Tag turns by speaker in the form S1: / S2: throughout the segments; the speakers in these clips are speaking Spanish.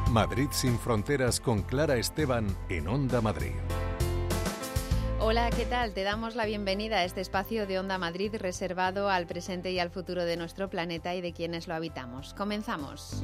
S1: Madrid sin fronteras con Clara Esteban en Onda Madrid.
S2: Hola, ¿qué tal? Te damos la bienvenida a este espacio de Onda Madrid reservado al presente y al futuro de nuestro planeta y de quienes lo habitamos. Comenzamos.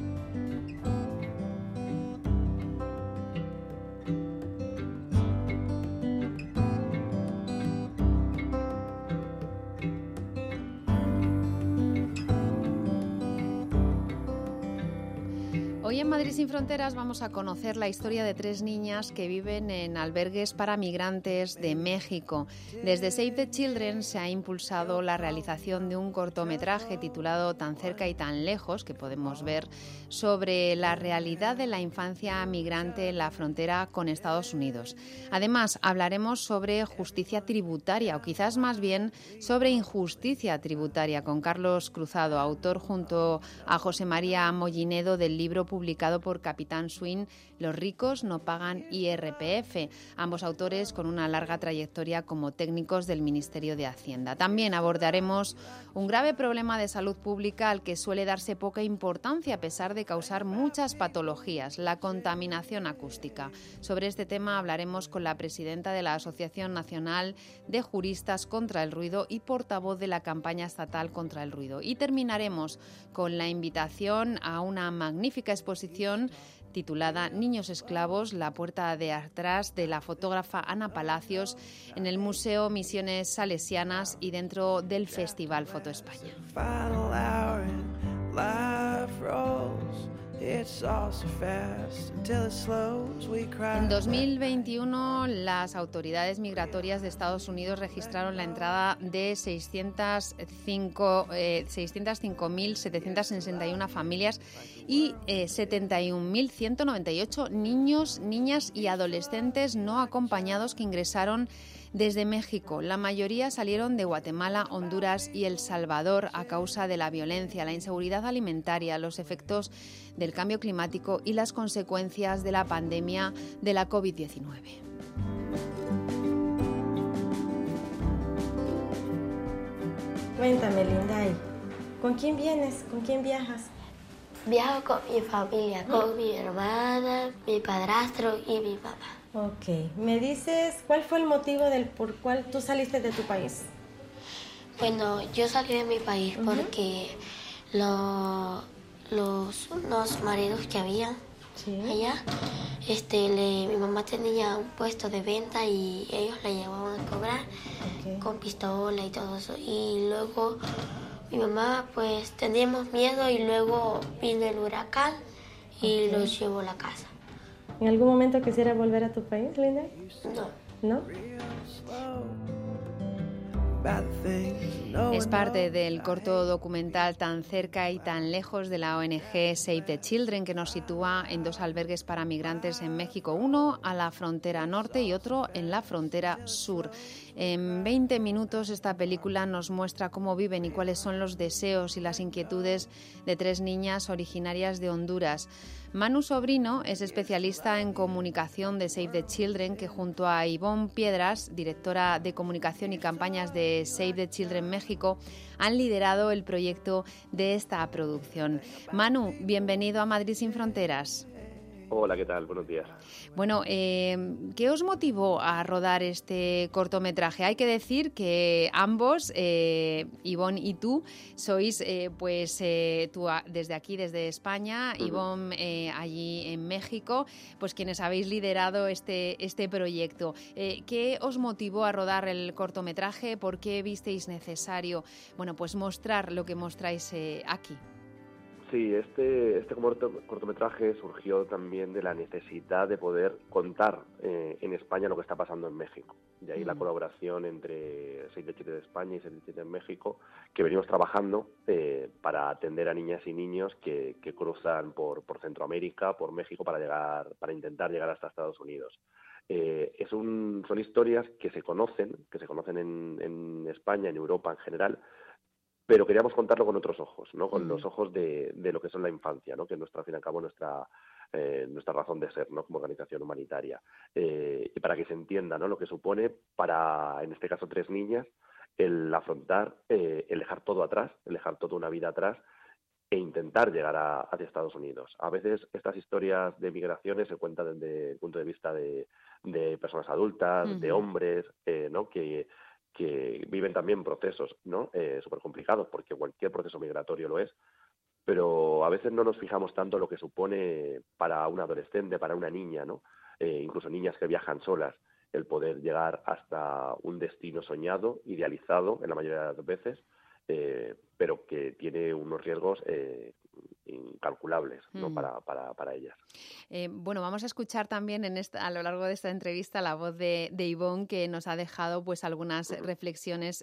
S2: Hoy en Madrid sin fronteras vamos a conocer la historia de 3 niñas que viven en albergues para migrantes de México. Desde Save the Children se ha impulsado la realización de un cortometraje titulado Tan cerca y tan lejos, que podemos ver, sobre la realidad de la infancia migrante en la frontera con Estados Unidos. Además, hablaremos sobre justicia tributaria, o quizás más bien sobre injusticia tributaria, con Carlos Cruzado, autor junto a José María Mollinedo del libro publicado por Capitán Swing, Los ricos no pagan IRPF, ambos autores con una larga trayectoria como técnicos del Ministerio de Hacienda. También abordaremos un grave problema de salud pública al que suele darse poca importancia a pesar de causar muchas patologías, la contaminación acústica. Sobre este tema hablaremos con la presidenta de la Asociación Nacional de Juristas contra el Ruido y portavoz de la campaña estatal contra el ruido. Y terminaremos con la invitación a una magnífica exposición titulada Niños esclavos, la puerta de atrás, de la fotógrafa Ana Palacios, en el Museo Misiones Salesianas y dentro del Festival Foto España. En 2021, las autoridades migratorias de Estados Unidos registraron la entrada de 605.761 familias y 71.198 niños, niñas y adolescentes no acompañados que ingresaron desde México. La mayoría salieron de Guatemala, Honduras y El Salvador a causa de la violencia, la inseguridad alimentaria, los efectos del cambio climático y las consecuencias de la pandemia de la COVID-19.
S3: Cuéntame, Linday, ¿con quién vienes? ¿Con quién viajas?
S4: Viajo con mi familia, con mi hermana, mi padrastro y mi papá.
S3: Ok, ¿me dices cuál fue el motivo por cual tú saliste de tu país?
S4: Bueno, yo salí de mi país porque los maridos que había allá, mi mamá tenía un puesto de venta y ellos le llevaban a cobrar con pistola y todo eso. Y luego mi mamá, pues teníamos miedo y luego vino el huracán y los llevó a la casa.
S3: ¿En algún momento quisiera volver a tu país, Linda?
S4: No.
S3: ¿No?
S2: Es parte del corto documental Tan cerca y tan lejos de la ONG Save the Children, que nos sitúa en 2 albergues para migrantes en México, uno a la frontera norte y otro en la frontera sur. En 20 minutos esta película nos muestra cómo viven y cuáles son los deseos y las inquietudes de 3 niñas originarias de Honduras. Manu Sobrino es especialista en comunicación de Save the Children, que junto a Ivonne Piedras, directora de comunicación y campañas de Save the Children México, han liderado el proyecto de esta producción. Manu, bienvenido a Madrid sin fronteras.
S5: Hola, ¿qué tal? Buenos días.
S2: Bueno, ¿qué os motivó a rodar este cortometraje? Hay que decir que ambos, Ivonne y tú, sois, tú desde aquí, desde España, Ivonne allí en México, pues quienes habéis liderado este proyecto. ¿Qué os motivó a rodar el cortometraje? ¿Por qué visteis necesario, pues mostrar lo que mostráis aquí?
S5: Sí, este cortometraje surgió también de la necesidad de poder contar en España lo que está pasando en México. De ahí la colaboración entre Save the Children de España y Save the Children en México, que venimos trabajando para atender a niñas y niños que cruzan por Centroamérica, por México, para intentar llegar hasta Estados Unidos. Son historias que se conocen en España, en Europa en general, pero queríamos contarlo con otros ojos, ¿no? Con los ojos de lo que son la infancia, ¿no? Que es al fin y al cabo nuestra razón de ser, ¿no? Como organización humanitaria, y para que se entienda, ¿no? Lo que supone para, en este caso, 3 niñas, el afrontar, el dejar todo atrás, el dejar toda una vida atrás e intentar llegar hacia Estados Unidos. A veces estas historias de migraciones se cuentan desde el punto de vista de personas adultas, de hombres, ¿no? que viven también procesos, ¿no? Súper complicados, porque cualquier proceso migratorio lo es, pero a veces no nos fijamos tanto en lo que supone para un adolescente, para una niña, ¿no? Incluso niñas que viajan solas, el poder llegar hasta un destino soñado, idealizado en la mayoría de las veces, pero que tiene unos riesgos incalculables, ¿no? para ellas.
S2: Bueno, vamos a escuchar también a lo largo de esta entrevista la voz de Ivonne, que nos ha dejado pues algunas reflexiones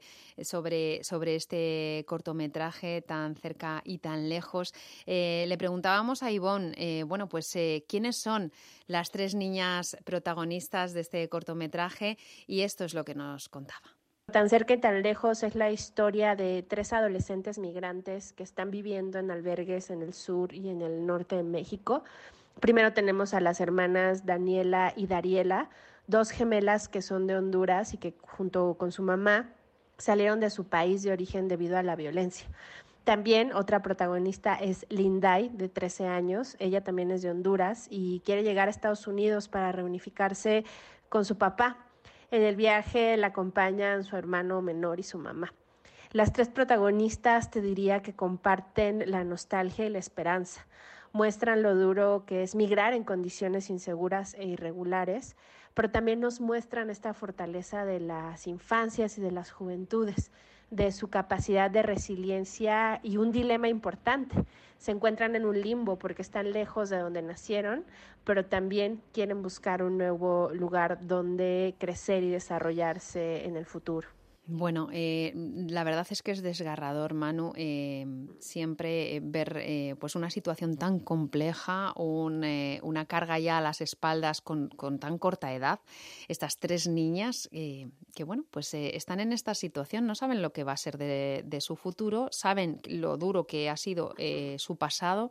S2: sobre este cortometraje tan cerca y tan lejos. Le preguntábamos a Ivonne, ¿quiénes son las 3 niñas protagonistas de este cortometraje? Y esto es lo que nos contaba.
S6: Tan cerca y tan lejos es la historia de 3 adolescentes migrantes que están viviendo en albergues en el sur y en el norte de México. Primero tenemos a las hermanas Daniela y Dariela, 2 gemelas que son de Honduras y que junto con su mamá salieron de su país de origen debido a la violencia. También otra protagonista es Linday, de 13 años. Ella también es de Honduras y quiere llegar a Estados Unidos para reunificarse con su papá. En el viaje la acompañan su hermano menor y su mamá. Las 3 protagonistas te diría que comparten la nostalgia y la esperanza. Muestran lo duro que es migrar en condiciones inseguras e irregulares, pero también nos muestran esta fortaleza de las infancias y de las juventudes, de su capacidad de resiliencia y un dilema importante. Se encuentran en un limbo porque están lejos de donde nacieron, pero también quieren buscar un nuevo lugar donde crecer y desarrollarse en el futuro.
S2: Bueno, la verdad es que es desgarrador, Manu, siempre ver pues una situación tan compleja, una carga ya a las espaldas con tan corta edad. Estas 3 niñas que bueno, pues están en esta situación, no saben lo que va a ser de su futuro, saben lo duro que ha sido su pasado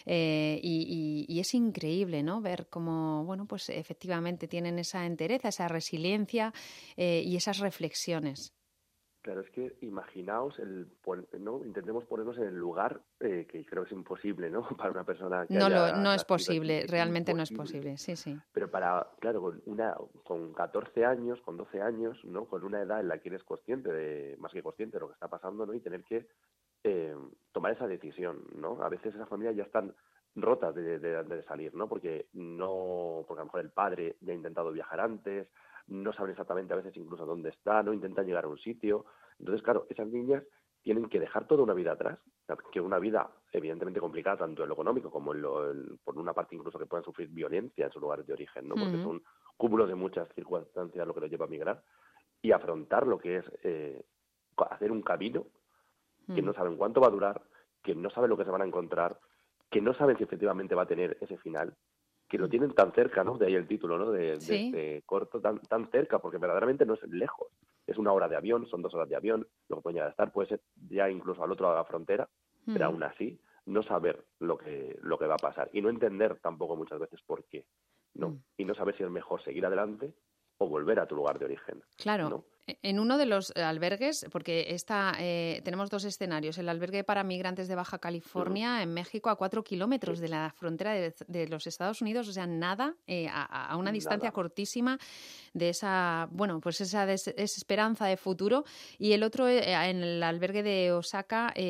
S2: y es increíble, ¿no? Ver cómo, bueno, pues efectivamente tienen esa entereza, esa resiliencia y esas reflexiones.
S5: Claro, es que imaginaos, ¿no? Intentemos ponernos en el lugar, que creo que es imposible, ¿no? Para una persona que
S2: no es posible, realmente no es posible, sí.
S5: Pero claro, con 14 años, con 12 años, ¿no? Con una edad en la que eres consciente más que consciente de lo que está pasando, ¿no? Y tener que tomar esa decisión, ¿no? A veces esas familias ya están rotas de salir, ¿no? Porque a lo mejor el padre ya ha intentado viajar antes, no saben exactamente a veces incluso dónde está, no intentan llegar a un sitio. Entonces, claro, esas niñas tienen que dejar toda una vida atrás, que una vida evidentemente complicada tanto en lo económico como por una parte incluso que puedan sufrir violencia en sus lugares de origen, ¿no? Porque son cúmulos de muchas circunstancias lo que los lleva a migrar, y afrontar lo que es hacer un camino que no saben cuánto va a durar, que no saben lo que se van a encontrar, que no saben si efectivamente va a tener ese final, que lo tienen tan cerca, ¿no? De ahí el título, ¿no? De este corto, tan cerca, porque verdaderamente no es lejos. Es 1 hora de avión, son 2 horas de avión, lo que pueden llegar a estar, puede ser ya incluso al otro lado de la frontera, pero aún así no saber lo que va a pasar y no entender tampoco muchas veces por qué, ¿no? Y no saber si es mejor seguir adelante o volver a tu lugar de origen.
S2: Claro.
S5: ¿No?
S2: En uno de los albergues, porque tenemos 2 escenarios, el albergue para migrantes de Baja California, en México, a 4 kilómetros de la frontera de los Estados Unidos, o sea, nada, a una distancia cortísima de esa, bueno, pues esa desesperanza de futuro, y el otro en el albergue de Osaka, a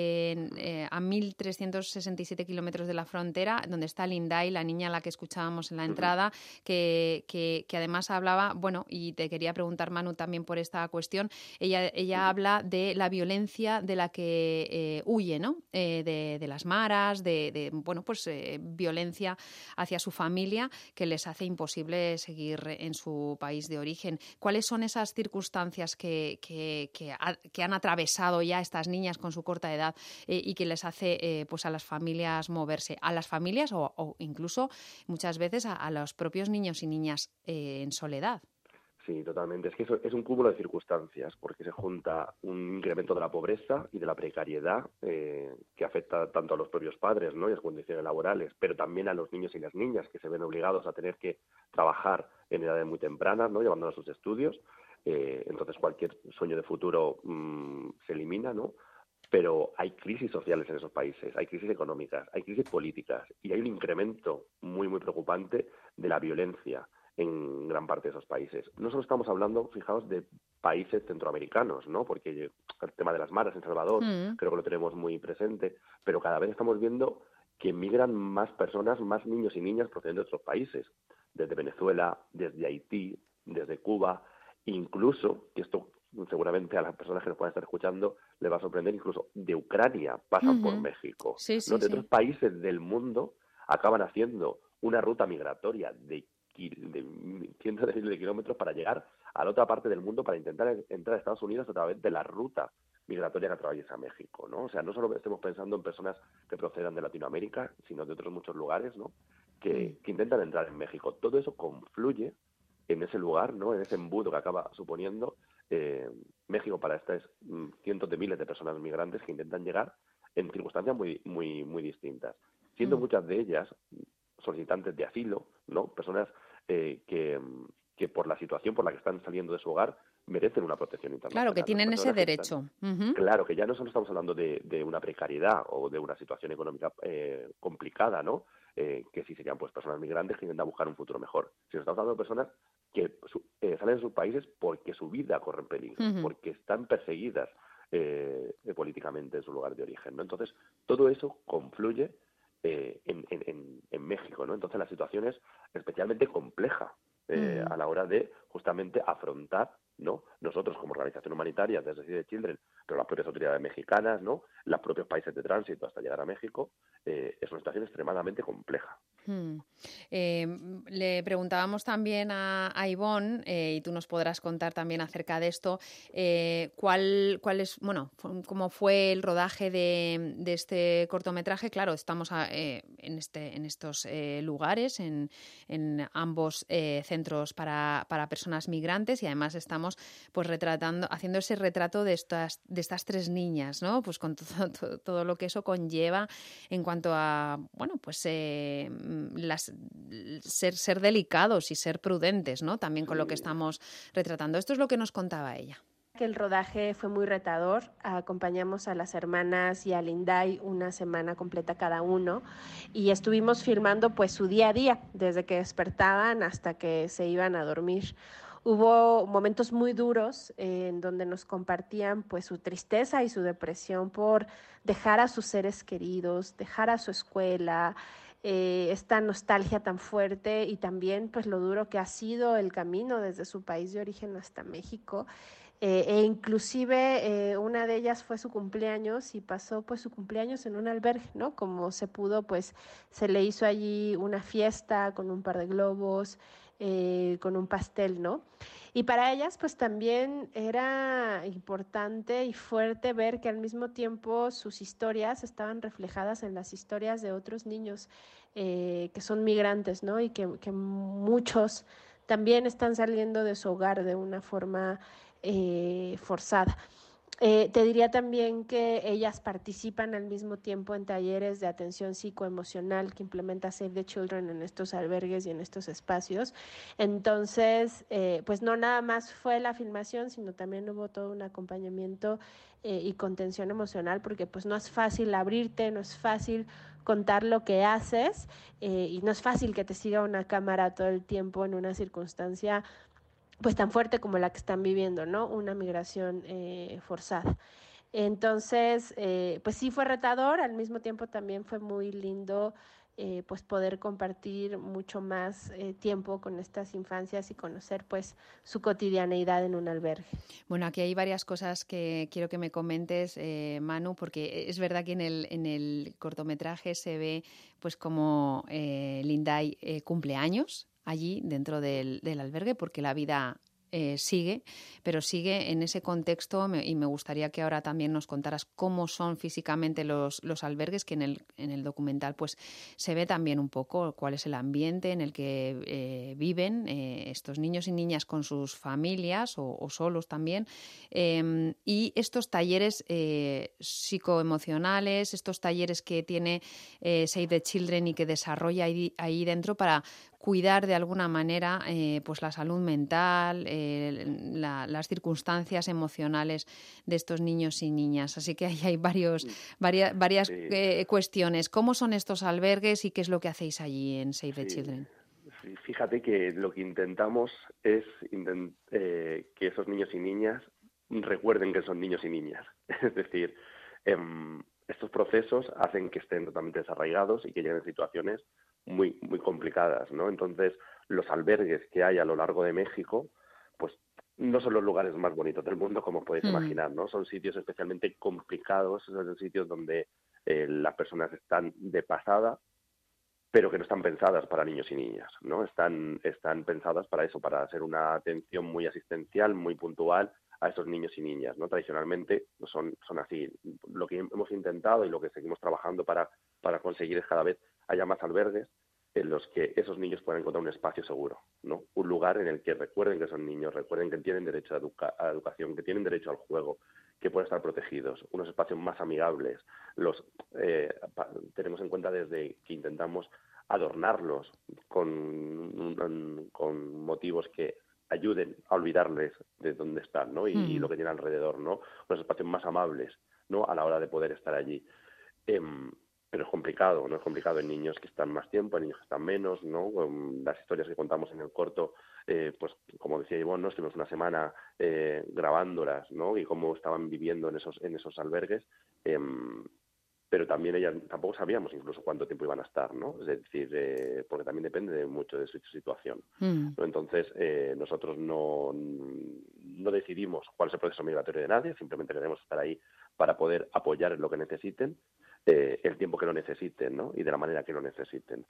S2: 1.367 kilómetros de la frontera, donde está Linday, la niña a la que escuchábamos en la entrada, que además hablaba, bueno, y te quería preguntar, Manu, también por esta cuestión, ella habla de la violencia de la que huye, ¿no? De las maras, bueno, pues violencia hacia su familia que les hace imposible seguir en su país de origen. ¿Cuáles son esas circunstancias que han atravesado ya estas niñas con su corta edad y que les hace pues a las familias moverse? A las familias o incluso muchas veces a los propios niños y niñas en soledad.
S5: Sí, totalmente. Es que eso es un cúmulo de circunstancias, porque se junta un incremento de la pobreza y de la precariedad que afecta tanto a los propios padres, ¿no? Y las condiciones laborales, pero también a los niños y las niñas que se ven obligados a tener que trabajar en edades muy tempranas, ¿no? Llevándolos a sus estudios. Entonces cualquier sueño de futuro se elimina, ¿no? pero hay crisis sociales en esos países, hay crisis económicas, hay crisis políticas y hay un incremento muy, muy preocupante de la violencia en gran parte de esos países. No solo estamos hablando, fijaos, de países centroamericanos, ¿no? Porque el tema de las maras en Salvador creo que lo tenemos muy presente, pero cada vez estamos viendo que migran más personas, más niños y niñas procedentes de otros países, desde Venezuela, desde Haití, desde Cuba, incluso, que esto seguramente a las personas que nos puedan estar escuchando les va a sorprender, incluso de Ucrania pasan por México.
S2: Sí,
S5: ¿no? De otros países del mundo acaban haciendo una ruta migratoria de cientos de miles de kilómetros para llegar a la otra parte del mundo para intentar entrar a Estados Unidos a través de la ruta migratoria que atraviesa México, ¿no? O sea, no solo estemos pensando en personas que procedan de Latinoamérica, sino de otros muchos lugares, ¿no? Que intentan entrar en México. Todo eso confluye en ese lugar, ¿no? En ese embudo que acaba suponiendo México para estas cientos de miles de personas migrantes que intentan llegar en circunstancias muy, muy, muy distintas, siendo muchas de ellas solicitantes de asilo, ¿no? Personas que por la situación por la que están saliendo de su hogar merecen una protección internacional.
S2: Claro, que tienen ese derecho.
S5: Claro, que ya no solo estamos hablando de una precariedad o de una situación económica complicada, ¿no? Que sí serían pues personas migrantes que intentan buscar un futuro mejor. Sino estamos hablando de personas que salen de sus países porque su vida corre en peligro, porque están perseguidas políticamente en su lugar de origen, ¿no? Entonces, todo eso confluye en México, ¿no? Entonces la situación es especialmente compleja a la hora de justamente afrontar, ¿no? Nosotros como organización humanitaria desde Save the Children, pero las propias autoridades mexicanas, ¿no? Los propios países de tránsito hasta llegar a México, es una situación extremadamente compleja.
S2: Le preguntábamos también a Ivonne, y tú nos podrás contar también acerca de esto, cuál es, bueno, cómo fue el rodaje de este cortometraje. Claro, estamos en estos lugares, en ambos centros para personas migrantes, y además estamos pues haciendo ese retrato de estas tres niñas, ¿no? Pues con todo lo que eso conlleva en cuanto a, bueno, pues ser delicados y ser prudentes, ¿no? También con lo que estamos retratando. Esto es lo que nos contaba ella.
S6: Que el rodaje fue muy retador. Acompañamos a las hermanas y a Linday una semana completa cada uno y estuvimos filmando pues su día a día, desde que despertaban hasta que se iban a dormir. Hubo momentos muy duros en donde nos compartían pues su tristeza y su depresión por dejar a sus seres queridos, dejar a su escuela, esta nostalgia tan fuerte y también pues lo duro que ha sido el camino desde su país de origen hasta México. E inclusive una de ellas fue su cumpleaños y pasó pues su cumpleaños en un albergue, ¿no? Como se pudo, pues se le hizo allí una fiesta con un par de globos, con un pastel, ¿no? Y para ellas pues también era importante y fuerte ver que al mismo tiempo sus historias estaban reflejadas en las historias de otros niños que son migrantes, ¿no? Y que muchos también están saliendo de su hogar de una forma forzada. Te diría también que ellas participan al mismo tiempo en talleres de atención psicoemocional que implementa Save the Children en estos albergues y en estos espacios. Entonces, pues no nada más fue la filmación, sino también hubo todo un acompañamiento y contención emocional, porque pues no es fácil abrirte, no es fácil contar lo que haces y no es fácil que te siga una cámara todo el tiempo en una circunstancia pues tan fuerte como la que están viviendo, ¿no? Una migración forzada. Entonces, pues sí fue retador, al mismo tiempo también fue muy lindo pues poder compartir mucho más tiempo con estas infancias y conocer pues su cotidianeidad en un albergue.
S2: Bueno, aquí hay varias cosas que quiero que me comentes, Manu, porque es verdad que en el cortometraje se ve pues como Linday cumple años allí dentro del albergue, porque la vida sigue, pero sigue en ese contexto, y me gustaría que ahora también nos contaras cómo son físicamente los albergues, que en el documental pues se ve también un poco cuál es el ambiente en el que viven estos niños y niñas con sus familias o solos también, y estos talleres psicoemocionales, estos talleres que tiene Save the Children y que desarrolla ahí dentro para cuidar de alguna manera pues la salud mental, las circunstancias emocionales de estos niños y niñas. Así que ahí hay varias cuestiones. ¿Cómo son estos albergues y qué es lo que hacéis allí en Save the Children?
S5: Sí, fíjate que lo que intentamos es que esos niños y niñas recuerden que son niños y niñas. Es decir, estos procesos hacen que estén totalmente desarraigados y que lleguen a situaciones muy, muy complicadas, ¿no? Entonces, los albergues que hay a lo largo de México, pues no son los lugares más bonitos del mundo, como podéis imaginar, ¿no? Son sitios especialmente complicados, son sitios donde las personas están de pasada, pero que no están pensadas para niños y niñas, ¿no? Están pensadas para eso, para hacer una atención muy asistencial, muy puntual a esos niños y niñas, ¿no? Tradicionalmente son así. Lo que hemos intentado y lo que seguimos trabajando para conseguir es cada vez haya más albergues en los que esos niños puedan encontrar un espacio seguro, ¿no? Un lugar en el que recuerden que son niños, recuerden que tienen derecho a educación, que tienen derecho al juego, que pueden estar protegidos, unos espacios más amigables. Tenemos en cuenta desde que intentamos adornarlos con motivos que ayuden a olvidarles de dónde están, ¿no? Y lo que tienen alrededor, ¿no? Unos espacios más amables, ¿no? A la hora de poder estar allí. Pero es complicado, ¿no? Es complicado en niños que están más tiempo, en niños que están menos, ¿no? Las historias que contamos en el corto, pues como decía Ivonne, ¿no? Estuvimos una semana grabándolas, ¿no? Y cómo estaban viviendo en esos albergues, pero también ellas tampoco sabíamos incluso cuánto tiempo iban a estar, ¿no? Es decir, porque también depende mucho de su situación, ¿no? Entonces, nosotros no decidimos cuál es el proceso migratorio de nadie, simplemente queremos estar ahí para poder apoyar en lo que necesiten, el tiempo que lo necesiten, ¿no? Y de la manera que lo necesiten.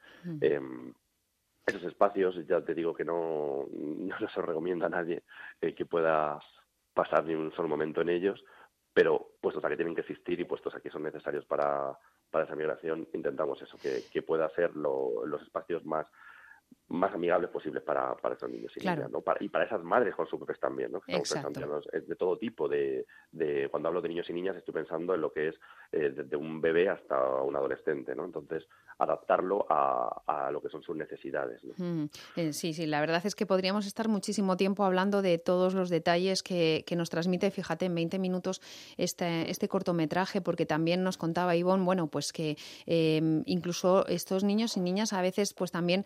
S5: Esos espacios, ya te digo que no se recomienda a nadie que pueda pasar ni un solo momento en ellos, pero puestos a que tienen que existir y puestos a que son necesarios para esa migración, intentamos eso, que pueda ser los espacios más amigables posibles para esos niños y niñas, ¿no? Y para esas madres con sus bebés también, ¿no? Que estamos pensando, ¿no? De todo tipo, cuando hablo de niños y niñas estoy pensando en lo que es desde un bebé hasta un adolescente, ¿no? Entonces, adaptarlo a lo que son sus necesidades, ¿no?
S2: Sí, la verdad es que podríamos estar muchísimo tiempo hablando de todos los detalles que nos transmite, fíjate, en 20 minutos este cortometraje, porque también nos contaba Ivonne, bueno, pues que incluso estos niños y niñas a veces pues también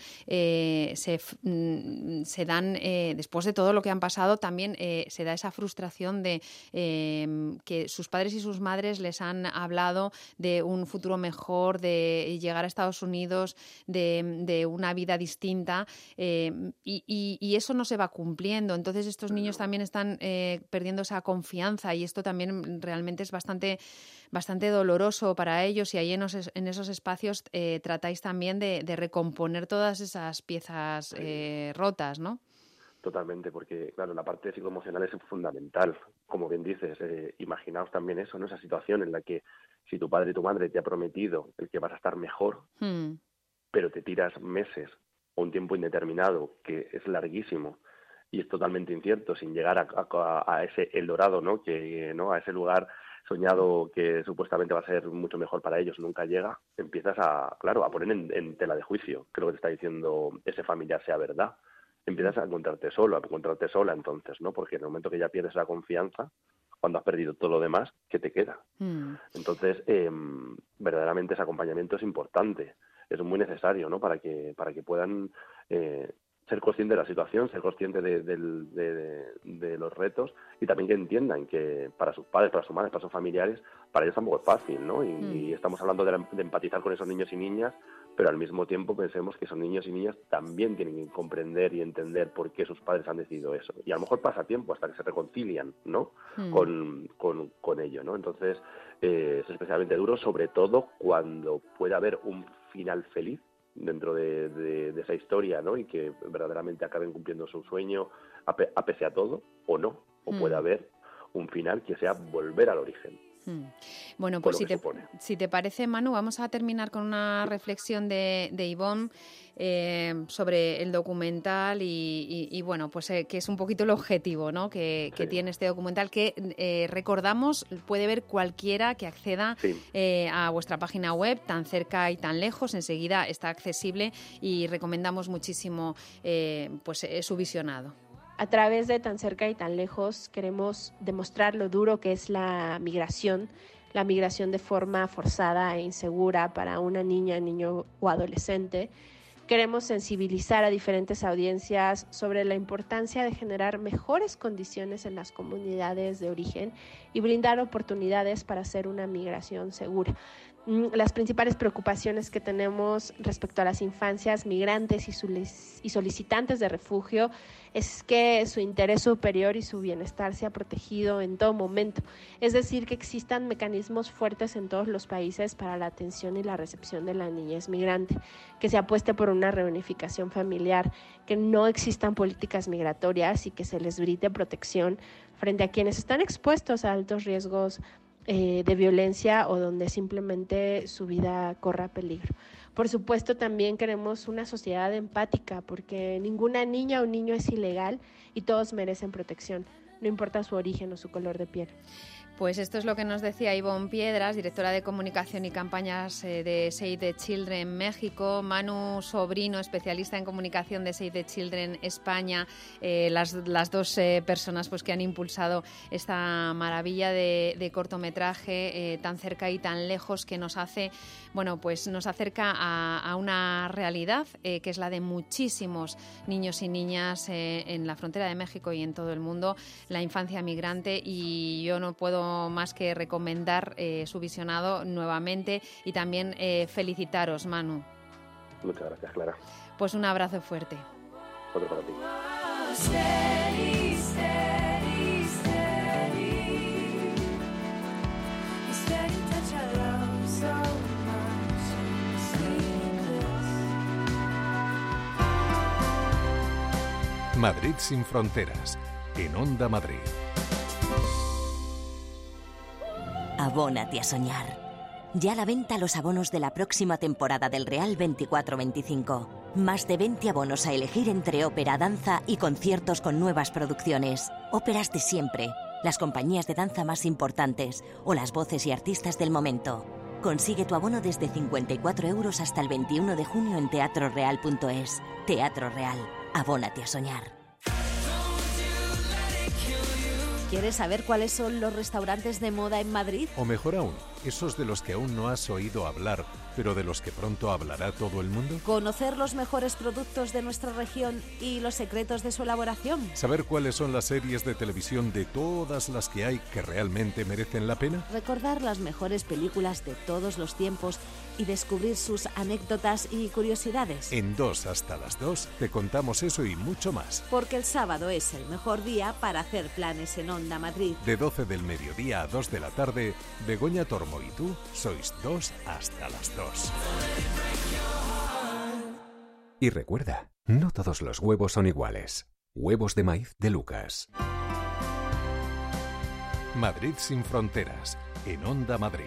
S2: se dan, después de todo lo que han pasado, también se da esa frustración de que sus padres y sus madres les han hablado de un futuro mejor, de llegar a Estados Unidos, de una vida distinta, y eso no se va cumpliendo. Entonces estos niños también están perdiendo esa confianza, y esto también realmente es bastante doloroso para ellos, y ahí en esos espacios tratáis también de recomponer todas esas piezas rotas, ¿no?
S5: Totalmente, porque claro, la parte psicoemocional es fundamental. Como bien dices, imaginaos también eso, ¿no? Esa situación en la que si tu padre y tu madre te ha prometido el que vas a estar mejor, pero te tiras meses o un tiempo indeterminado, que es larguísimo y es totalmente incierto, sin llegar a ese Eldorado, ¿no? A ese lugar soñado que supuestamente va a ser mucho mejor para ellos, nunca llega, empiezas a poner en tela de juicio que lo que te está diciendo ese familiar sea verdad. Empiezas a encontrarte solo, a encontrarte sola entonces, ¿no? Porque en el momento que ya pierdes la confianza, cuando has perdido todo lo demás, ¿qué te queda? Entonces, verdaderamente ese acompañamiento es importante, es muy necesario, ¿no? Para que puedan ser conscientes de la situación, ser conscientes de los retos, y también que entiendan que para sus padres, para sus madres, para sus familiares, para ellos tampoco es fácil, ¿no? Y estamos hablando de empatizar con esos niños y niñas, pero al mismo tiempo pensemos que esos niños y niñas también tienen que comprender y entender por qué sus padres han decidido eso. Y a lo mejor pasa tiempo hasta que se reconcilian, ¿no? Con ello, ¿no? Entonces, es especialmente duro, sobre todo cuando puede haber un final feliz dentro de esa historia, ¿no? Y que verdaderamente acaben cumpliendo su sueño a pesar de todo, o no. O puede haber un final que sea volver al origen.
S2: Bueno, pues si te parece, Manu, vamos a terminar con una reflexión de Ivonne sobre el documental y bueno, pues que es un poquito el objetivo, ¿no? que tiene este documental, que recordamos puede ver cualquiera que acceda a vuestra página web, Tan cerca y tan lejos. Enseguida está accesible y recomendamos muchísimo su visionado.
S6: A través de Tan cerca y tan lejos queremos demostrar lo duro que es la migración de forma forzada e insegura para una niña, niño o adolescente. Queremos sensibilizar a diferentes audiencias sobre la importancia de generar mejores condiciones en las comunidades de origen y brindar oportunidades para hacer una migración segura. Las principales preocupaciones que tenemos respecto a las infancias migrantes y solicitantes de refugio es que su interés superior y su bienestar sea protegido en todo momento. Es decir, que existan mecanismos fuertes en todos los países para la atención y la recepción de la niñez migrante, que se apueste por una reunificación familiar, que no existan políticas migratorias y que se les brinde protección frente a quienes están expuestos a altos riesgos de violencia o donde simplemente su vida corra peligro. Por supuesto, también queremos una sociedad empática, porque ninguna niña o niño es ilegal y todos merecen protección, no importa su origen o su color de piel.
S2: Pues esto es lo que nos decía Ivonne Piedras, directora de comunicación y campañas de Save the Children México, Manu Sobrino, especialista en comunicación de Save the Children España, las dos personas pues que han impulsado esta maravilla de cortometraje Tan cerca y tan lejos, que nos hace, bueno, pues nos acerca a una realidad que es la de muchísimos niños y niñas en la frontera de México y en todo el mundo, la infancia migrante, y yo no puedo más que recomendar su visionado nuevamente y también felicitaros, Manu.
S5: Muchas gracias, Clara.
S2: Pues un abrazo fuerte.
S5: Otro para ti.
S1: Madrid sin fronteras, en Onda Madrid.
S7: Abónate a soñar. Ya a la venta los abonos de la próxima temporada del Real 24-25. Más de 20 abonos a elegir entre ópera, danza y conciertos con nuevas producciones. Óperas de siempre, las compañías de danza más importantes o las voces y artistas del momento. Consigue tu abono desde 54 € hasta el 21 de junio en teatroreal.es. Teatro Real. Abónate a soñar.
S8: ¿Quieres saber cuáles son los restaurantes de moda en Madrid?
S1: O mejor aún, esos de los que aún no has oído hablar, pero de los que pronto hablará todo el mundo.
S8: ¿Conocer los mejores productos de nuestra región y los secretos de su elaboración?
S1: ¿Saber cuáles son las series de televisión de todas las que hay que realmente merecen la pena?
S8: Recordar las mejores películas de todos los tiempos y descubrir sus anécdotas y curiosidades.
S1: En 2 hasta las 2 te contamos eso y mucho más.
S8: Porque el sábado es el mejor día para hacer planes en Onda Madrid.
S1: De 12 del mediodía a 2 de la tarde, Begoña Tormo y tú sois 2 hasta las 2.
S9: Y recuerda, no todos los huevos son iguales. Huevos de maíz de Lucas.
S1: Madrid sin fronteras, en Onda Madrid.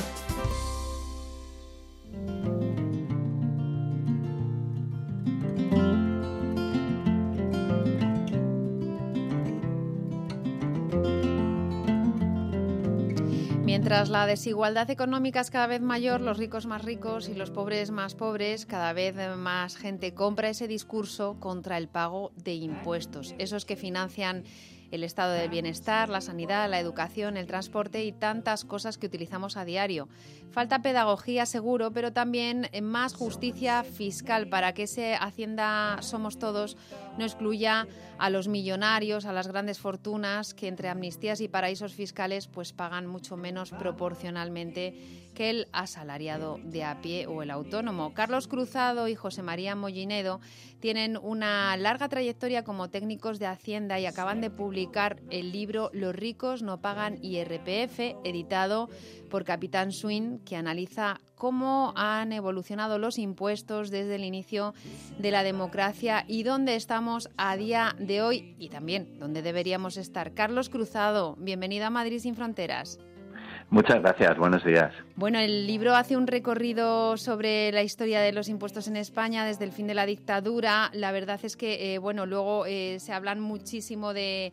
S2: Mientras la desigualdad económica es cada vez mayor, los ricos más ricos y los pobres más pobres, cada vez más gente compra ese discurso contra el pago de impuestos, esos que financian el estado del bienestar, la sanidad, la educación, el transporte y tantas cosas que utilizamos a diario. Falta pedagogía, seguro, pero también más justicia fiscal para que ese Hacienda Somos Todos no excluya a los millonarios, a las grandes fortunas que entre amnistías y paraísos fiscales pues pagan mucho menos proporcionalmente que el asalariado de a pie o el autónomo. Carlos Cruzado y José María Mollinedo tienen una larga trayectoria como técnicos de Hacienda y acaban de publicar el libro Los ricos no pagan IRPF, editado por Capitán Swing, que analiza cómo han evolucionado los impuestos desde el inicio de la democracia y dónde estamos a día de hoy y también dónde deberíamos estar. Carlos Cruzado, bienvenido a Madrid sin fronteras.
S10: Muchas gracias, buenos días.
S2: Bueno, el libro hace un recorrido sobre la historia de los impuestos en España desde el fin de la dictadura. La verdad es que, luego se hablan muchísimo de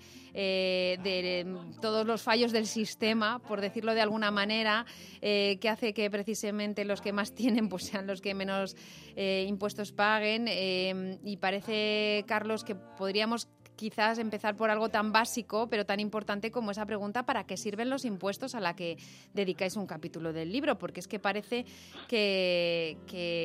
S2: todos los fallos del sistema, por decirlo de alguna manera, que hace que precisamente los que más tienen pues sean los que menos impuestos paguen. Y parece, Carlos, que podríamos quizás empezar por algo tan básico, pero tan importante como esa pregunta: ¿para qué sirven los impuestos?, a la que dedicáis un capítulo del libro, porque es que parece que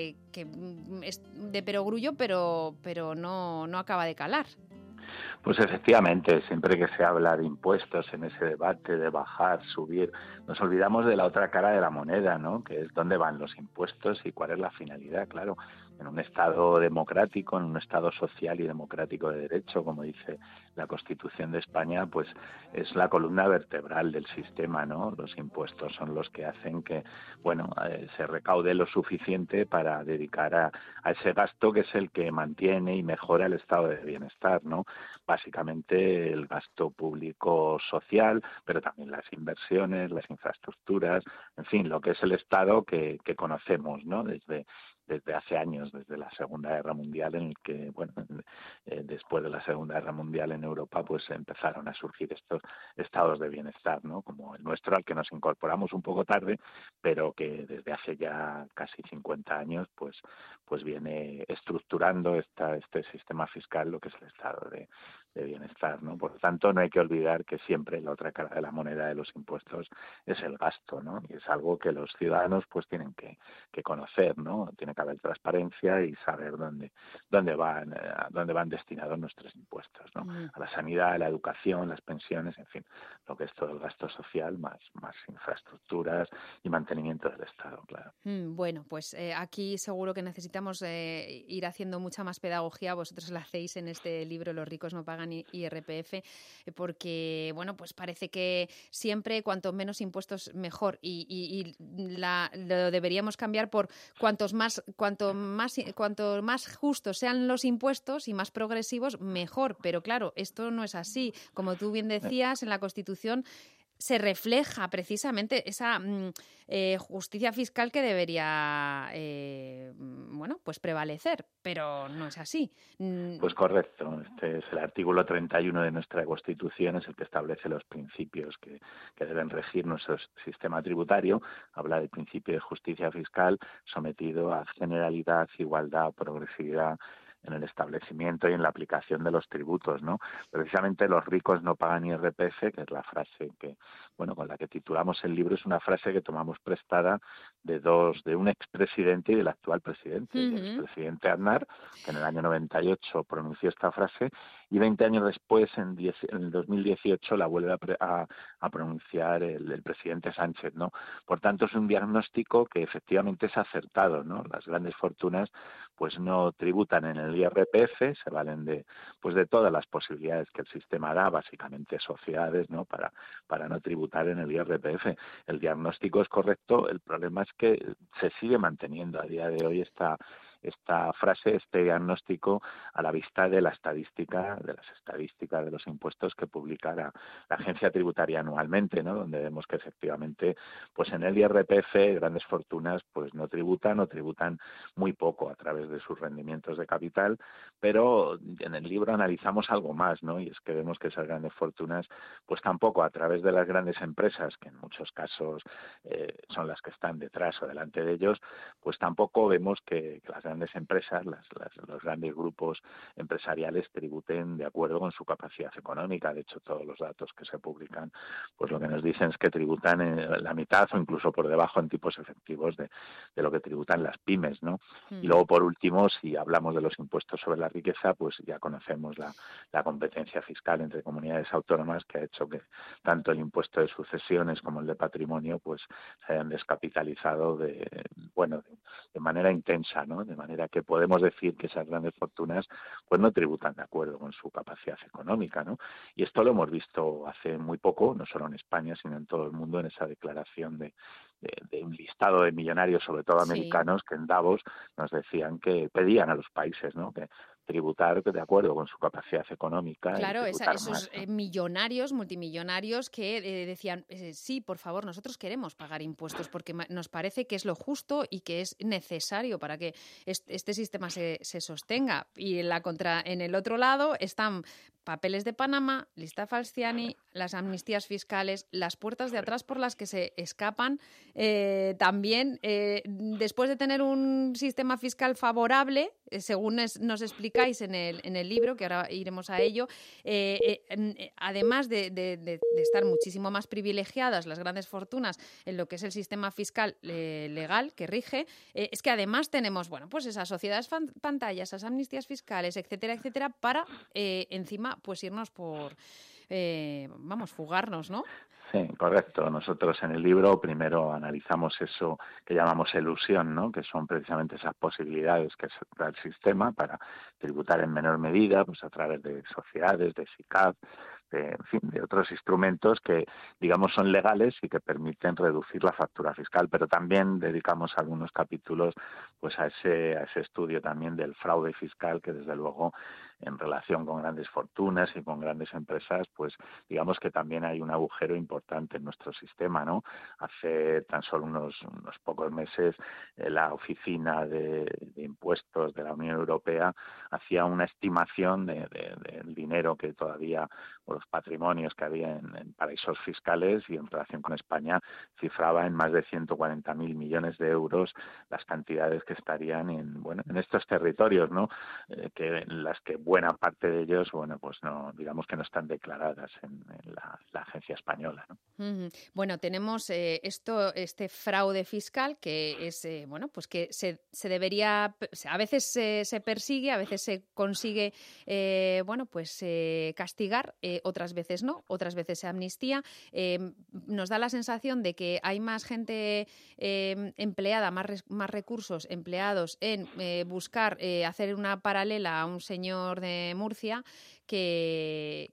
S2: es de perogrullo, pero no acaba de calar.
S10: Pues efectivamente, siempre que se habla de impuestos en ese debate de bajar, subir, nos olvidamos de la otra cara de la moneda, ¿no? Que es dónde van los impuestos y cuál es la finalidad. Claro, en un Estado democrático, en un Estado social y democrático de derecho, como dice la Constitución de España, pues es la columna vertebral del sistema, ¿no? Los impuestos son los que hacen que, se recaude lo suficiente para dedicar a ese gasto, que es el que mantiene y mejora el estado de bienestar, ¿no? Básicamente el gasto público social, pero también las inversiones, las infraestructuras, en fin, lo que es el Estado que conocemos, ¿no? Desde hace años, desde la Segunda Guerra Mundial, en el que, después de la Segunda Guerra Mundial en Europa, pues empezaron a surgir estos estados de bienestar, ¿no? Como el nuestro, al que nos incorporamos un poco tarde, pero que desde hace ya casi 50 años, pues viene estructurando este sistema fiscal, lo que es el estado de bienestar, ¿no? Por lo tanto, no hay que olvidar que siempre la otra cara de la moneda de los impuestos es el gasto, ¿no? Y es algo que los ciudadanos pues tienen que conocer, ¿no? Tiene que haber transparencia y saber dónde van destinados nuestros impuestos, ¿no? A la sanidad, a la educación, las pensiones, en fin, lo que es todo el gasto social, más infraestructuras y mantenimiento del Estado, claro.
S2: Bueno, pues aquí seguro que necesitamos ir haciendo mucha más pedagogía. Vosotros la hacéis en este libro, Los ricos no pagan IRPF, porque, pues parece que siempre cuanto menos impuestos mejor, y lo deberíamos cambiar por cuanto más justos sean los impuestos y más progresivos, mejor. Pero claro, esto no es así. Como tú bien decías, en la Constitución se refleja precisamente esa justicia fiscal que debería prevalecer, pero no es así.
S10: Pues correcto. Este es el artículo 31 de nuestra Constitución, es el que establece los principios que deben regir nuestro sistema tributario. Habla del principio de justicia fiscal sometido a generalidad, igualdad, progresividad en el establecimiento y en la aplicación de los tributos, ¿no? Precisamente los ricos no pagan IRPF, que es la frase que, con la que titulamos el libro, es una frase que tomamos prestada de un expresidente y del actual presidente. El expresidente Aznar, que en el año 98 pronunció esta frase, y 20 años después, en el 2018, la vuelve a pronunciar el presidente Sánchez, ¿no? Por tanto, es un diagnóstico que efectivamente es acertado, ¿no? Las grandes fortunas pues no tributan en el IRPF, se valen de todas las posibilidades que el sistema da, básicamente sociedades, ¿no? Para no tributar en el IRPF. El diagnóstico es correcto, el problema es que se sigue manteniendo a día de hoy esta frase, este diagnóstico, a la vista de las estadísticas de los impuestos que publica la agencia tributaria anualmente, ¿no? Donde vemos que efectivamente, pues en el IRPF grandes fortunas pues no tributan o tributan muy poco a través de sus rendimientos de capital, pero en el libro analizamos algo más, ¿no? Y es que vemos que esas grandes fortunas pues tampoco a través de las grandes empresas, que en muchos casos son las que están detrás o delante de ellos, pues tampoco vemos que las grandes empresas, los grandes grupos empresariales tributen de acuerdo con su capacidad económica. De hecho, todos los datos que se publican, pues lo que nos dicen es que tributan en la mitad o incluso por debajo en tipos efectivos de lo que tributan las pymes, ¿no? Y luego, por último, si hablamos de los impuestos sobre la riqueza, pues ya conocemos la competencia fiscal entre comunidades autónomas, que ha hecho que tanto el impuesto de sucesiones como el de patrimonio pues se hayan descapitalizado de manera intensa, ¿no? De manera que podemos decir que esas grandes fortunas pues no tributan de acuerdo con su capacidad económica, ¿no? Y esto lo hemos visto hace muy poco, no solo en España, sino en todo el mundo, en esa declaración de un listado de millonarios, sobre todo americanos, que en Davos nos decían que pedían a los países, ¿no? Que tributar de acuerdo con su capacidad económica.
S2: Claro, esos
S10: más, ¿no?
S2: Millonarios, multimillonarios que decían, sí, por favor, nosotros queremos pagar impuestos porque nos parece que es lo justo y que es necesario para que este sistema se sostenga. Y en el otro lado están papeles de Panamá, lista Falciani, las amnistías fiscales, las puertas de atrás por las que se escapan. También, después de tener un sistema fiscal favorable, según nos explicáis en el libro, que ahora iremos a ello, además de estar muchísimo más privilegiadas las grandes fortunas en lo que es el sistema fiscal legal que rige, es que además tenemos, bueno, pues esas sociedades pantallas, esas amnistías fiscales, etcétera, etcétera, para encima pues irnos por, fugarnos, ¿no?
S10: Sí, correcto. Nosotros en el libro primero analizamos eso que llamamos elusión, ¿no? Que son precisamente esas posibilidades que da el sistema para tributar en menor medida, pues a través de sociedades, de SICAV, de otros instrumentos que, digamos, son legales y que permiten reducir la factura fiscal. Pero también dedicamos algunos capítulos pues a ese estudio también del fraude fiscal, que desde luego en relación con grandes fortunas y con grandes empresas, pues digamos que también hay un agujero importante en nuestro sistema, ¿no? Hace tan solo unos pocos meses la Oficina de Impuestos de la Unión Europea hacía una estimación del dinero que todavía, o los patrimonios que había en paraísos fiscales, y en relación con España cifraba en más de 140.000 millones de euros las cantidades que estarían en estos territorios, ¿no? En las que buena parte de ellos, bueno, pues no, digamos que no están declaradas en la agencia española, ¿no?
S2: Bueno, tenemos este fraude fiscal que es, pues que se debería, a veces se persigue, a veces se consigue, castigar, otras veces no, otras veces se amnistía. Nos da la sensación de que hay más gente empleada, más recursos empleados en buscar hacer una paralela a un señor de Murcia que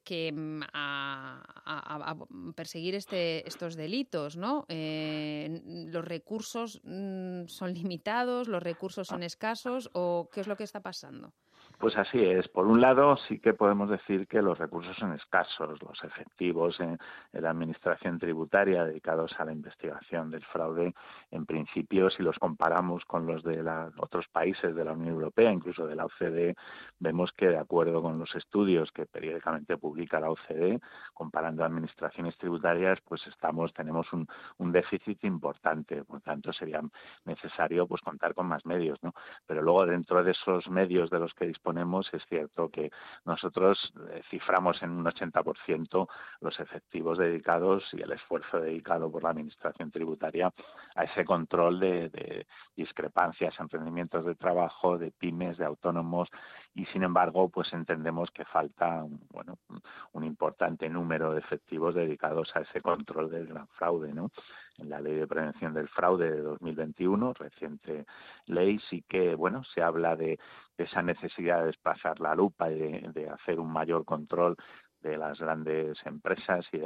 S2: a perseguir estos delitos, ¿no? ¿Los recursos son limitados, los recursos son escasos o qué es lo que está pasando?
S10: Pues así es. Por un lado, sí que podemos decir que los recursos son escasos, los efectivos en la administración tributaria dedicados a la investigación del fraude, en principio, si los comparamos con los de otros países de la Unión Europea, incluso de la OCDE, vemos que, de acuerdo con los estudios que periódicamente publica la OCDE, comparando administraciones tributarias, pues tenemos un déficit importante. Por tanto, sería necesario pues contar con más medios, ¿no? Pero luego, dentro de esos medios de los que disponemos, es cierto que nosotros ciframos en un 80% los efectivos dedicados y el esfuerzo dedicado por la Administración tributaria a ese control de discrepancias en rendimientos de trabajo, de pymes, de autónomos, y sin embargo pues entendemos que falta un importante número de efectivos dedicados a ese control del gran fraude, ¿no? En la Ley de Prevención del Fraude de 2021, reciente ley, sí que se habla de esa necesidad de desplazar la lupa y de hacer un mayor control de las grandes empresas y de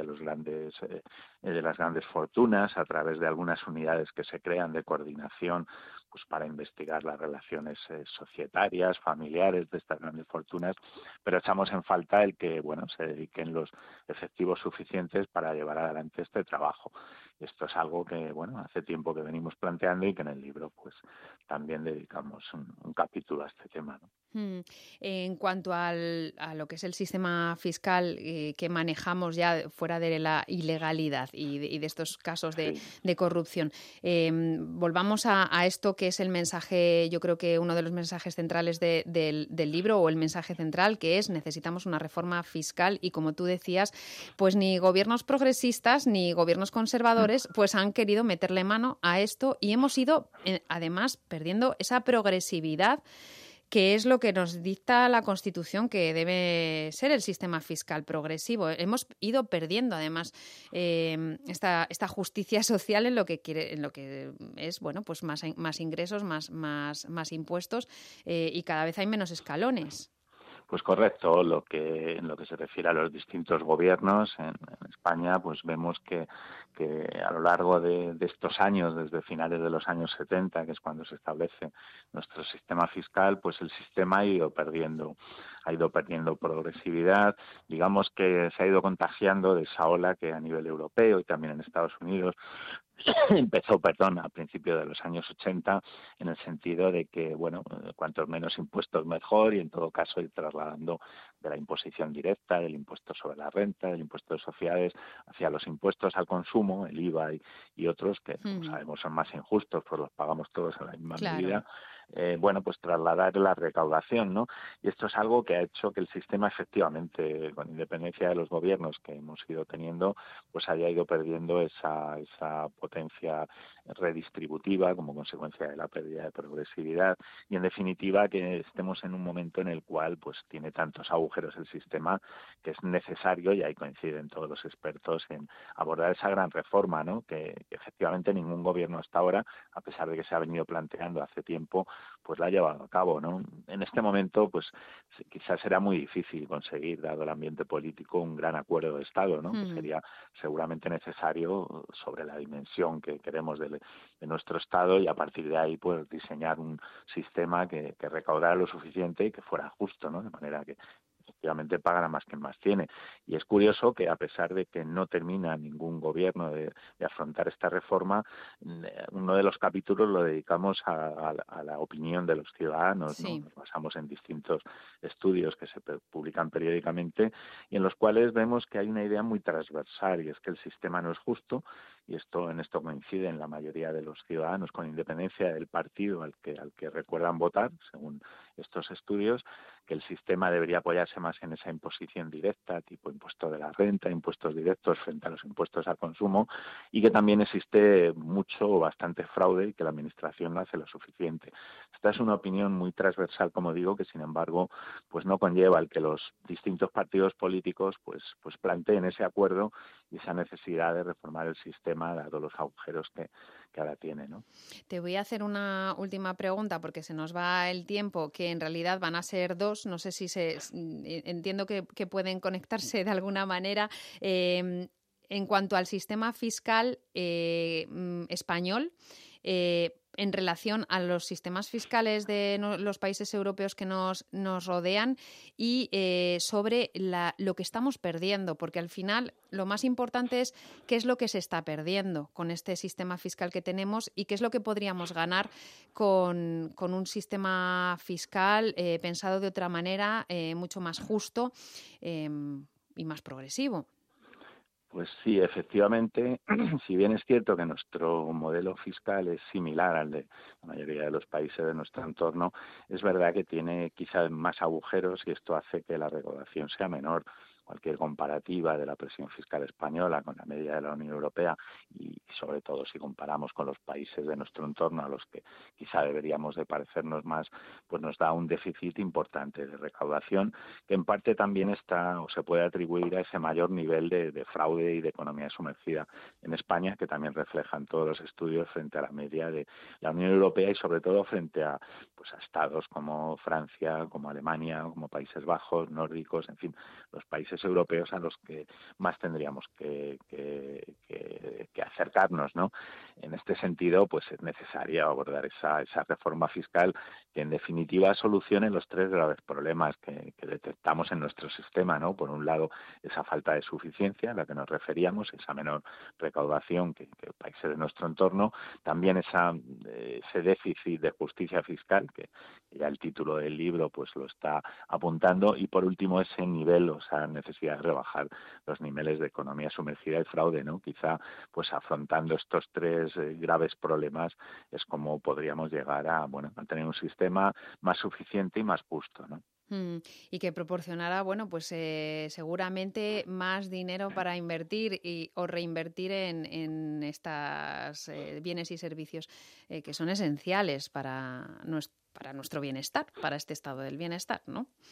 S10: las grandes fortunas a través de algunas unidades que se crean de coordinación pues para investigar las relaciones societarias, familiares de estas grandes fortunas, pero echamos en falta el que se dediquen los efectivos suficientes para llevar adelante este trabajo. Esto es algo que hace tiempo que venimos planteando y que en el libro pues también dedicamos un capítulo a este tema, ¿no?
S2: En cuanto a lo que es el sistema fiscal que manejamos ya fuera de la ilegalidad y de estos casos de corrupción, volvamos a esto que es el mensaje, yo creo que uno de los mensajes centrales del libro, o el mensaje central, que es: necesitamos una reforma fiscal, y como tú decías, pues ni gobiernos progresistas ni gobiernos conservadores pues han querido meterle mano a esto, y hemos ido además perdiendo esa progresividad que es lo que nos dicta la Constitución que debe ser el sistema fiscal progresivo. Hemos ido perdiendo además esta justicia social en lo que es pues más ingresos, más impuestos, y cada vez hay menos escalones.
S10: Pues correcto, en lo que se refiere a los distintos gobiernos en España, pues vemos que a lo largo de estos años, desde finales de los años 70, que es cuando se establece nuestro sistema fiscal, pues el sistema ha ido perdiendo progresividad, digamos que se ha ido contagiando de esa ola que a nivel europeo y también en Estados Unidos empezó, a principios de los años 80, en el sentido de que, cuantos menos impuestos mejor, y en todo caso ir trasladando de la imposición directa, del impuesto sobre la renta, del impuesto de sociedades, hacia los impuestos al consumo, el IVA y otros que, como sabemos, son más injustos, pues los pagamos todos en la misma medida. Pues trasladar la recaudación, ¿no? Y esto es algo que ha hecho que el sistema, efectivamente, con independencia de los gobiernos que hemos ido teniendo, pues haya ido perdiendo esa potencia redistributiva como consecuencia de la pérdida de progresividad, y en definitiva que estemos en un momento en el cual pues tiene tantos agujeros el sistema que es necesario, y ahí coinciden todos los expertos, en abordar esa gran reforma, ¿no? Que efectivamente ningún gobierno hasta ahora, a pesar de que se ha venido planteando hace tiempo, pues la ha llevado a cabo, ¿no? En este momento pues quizás será muy difícil conseguir, dado el ambiente político, un gran acuerdo de Estado, ¿no? Que sería seguramente necesario sobre la dimensión que queremos de nuestro Estado, y a partir de ahí pues diseñar un sistema que recaudara lo suficiente y que fuera justo, ¿no? De manera que efectivamente pagara más quien más tiene. Y es curioso que, a pesar de que no termina ningún gobierno de afrontar esta reforma, uno de los capítulos lo dedicamos a la opinión de los ciudadanos, ¿no? Nos basamos en distintos estudios que se publican periódicamente y en los cuales vemos que hay una idea muy transversal, y es que el sistema no es justo, y en esto coinciden la mayoría de los ciudadanos, con independencia del partido al que recuerdan votar, según estos estudios, que el sistema debería apoyarse más en esa imposición directa, tipo impuesto de la renta, impuestos directos frente a los impuestos al consumo, y que también existe mucho o bastante fraude y que la Administración no hace lo suficiente. Esta es una opinión muy transversal, como digo, que sin embargo pues no conlleva el que los distintos partidos políticos pues planteen ese acuerdo y esa necesidad de reformar el sistema, dado los agujeros que ahora tiene, ¿no?
S2: Te voy a hacer una última pregunta porque se nos va el tiempo, que en realidad van a ser dos. No sé si entiendo que pueden conectarse de alguna manera. En cuanto al sistema fiscal español, en relación a los sistemas fiscales de los países europeos que nos rodean, y sobre lo que estamos perdiendo, porque al final lo más importante es qué es lo que se está perdiendo con este sistema fiscal que tenemos y qué es lo que podríamos ganar con un sistema fiscal pensado de otra manera, mucho más justo y más progresivo.
S10: Pues sí, efectivamente, si bien es cierto que nuestro modelo fiscal es similar al de la mayoría de los países de nuestro entorno, es verdad que tiene quizás más agujeros, y esto hace que la recaudación sea menor. Cualquier comparativa de la presión fiscal española con la media de la Unión Europea, y sobre todo si comparamos con los países de nuestro entorno a los que quizá deberíamos de parecernos más, pues nos da un déficit importante de recaudación, que en parte también está o se puede atribuir a ese mayor nivel de fraude y de economía sumergida en España, que también reflejan todos los estudios frente a la media de la Unión Europea, y sobre todo frente a estados como Francia, como Alemania, como Países Bajos, nórdicos, en fin, los países europeos a los que más tendríamos que acercarnos, ¿no? En este sentido, pues es necesario abordar esa reforma fiscal que, en definitiva, solucione los tres graves problemas que detectamos en nuestro sistema, ¿no? Por un lado, esa falta de suficiencia a la que nos referíamos, esa menor recaudación que países de nuestro entorno, también ese déficit de justicia fiscal, que ya el título del libro pues lo está apuntando, y por último ese nivel, o sea, necesidad de rebajar los niveles de economía sumergida y fraude, ¿no? Quizá pues afrontando estos tres graves problemas es como podríamos llegar a tener un sistema más suficiente y más justo, ¿no?
S2: Y que proporcionara, seguramente más dinero para invertir o reinvertir en estos bienes y servicios que son esenciales para nuestro bienestar, para este estado del bienestar, ¿no?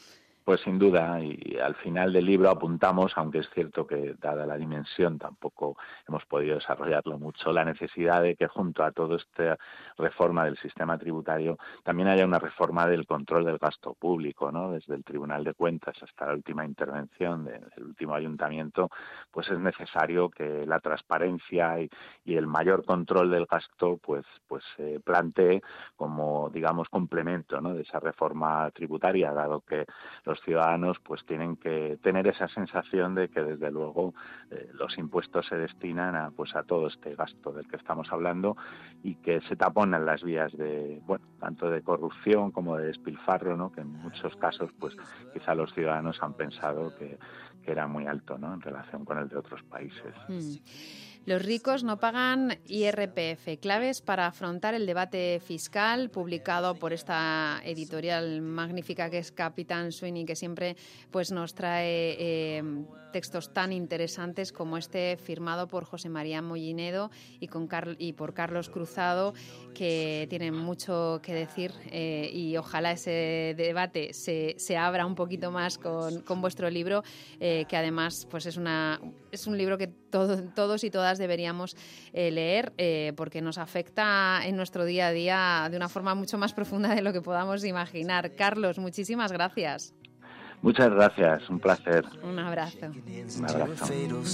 S10: Pues sin duda, y al final del libro apuntamos, aunque es cierto que dada la dimensión tampoco hemos podido desarrollarlo mucho, la necesidad de que junto a toda esta reforma del sistema tributario también haya una reforma del control del gasto público, ¿no? Desde el Tribunal de Cuentas hasta la última intervención del último ayuntamiento, pues es necesario que la transparencia y el mayor control del gasto pues se plantee como, digamos, complemento, ¿no? De esa reforma tributaria, dado que los ciudadanos pues tienen que tener esa sensación de que desde luego los impuestos se destinan a todo este gasto del que estamos hablando y que se taponan las vías de tanto de corrupción como de despilfarro, ¿no? Que en muchos casos pues quizá los ciudadanos han pensado que era muy alto, ¿no? En relación con el de otros países.
S2: Los ricos no pagan IRPF. Claves para afrontar el debate fiscal, publicado por esta editorial magnífica que es Capitán Sweeney, que siempre pues nos trae textos tan interesantes como este firmado por José María Mollinedo y por Carlos Cruzado, que tienen mucho que decir y ojalá ese debate se abra un poquito más con vuestro libro, que además pues es un libro que todos y todas deberíamos leer porque nos afecta en nuestro día a día de una forma mucho más profunda de lo que podamos imaginar. Carlos, muchísimas gracias.
S10: Muchas gracias, un placer.
S2: Un abrazo.
S10: Un abrazo.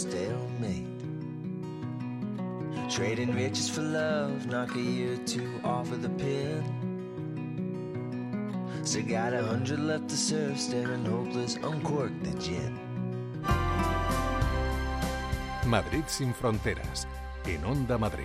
S11: Trading riches for love, knock a year or two off of the pin. Still got 100 left to serve, staring hopeless, uncork the gin.
S1: Madrid sin fronteras, en Onda Madrid.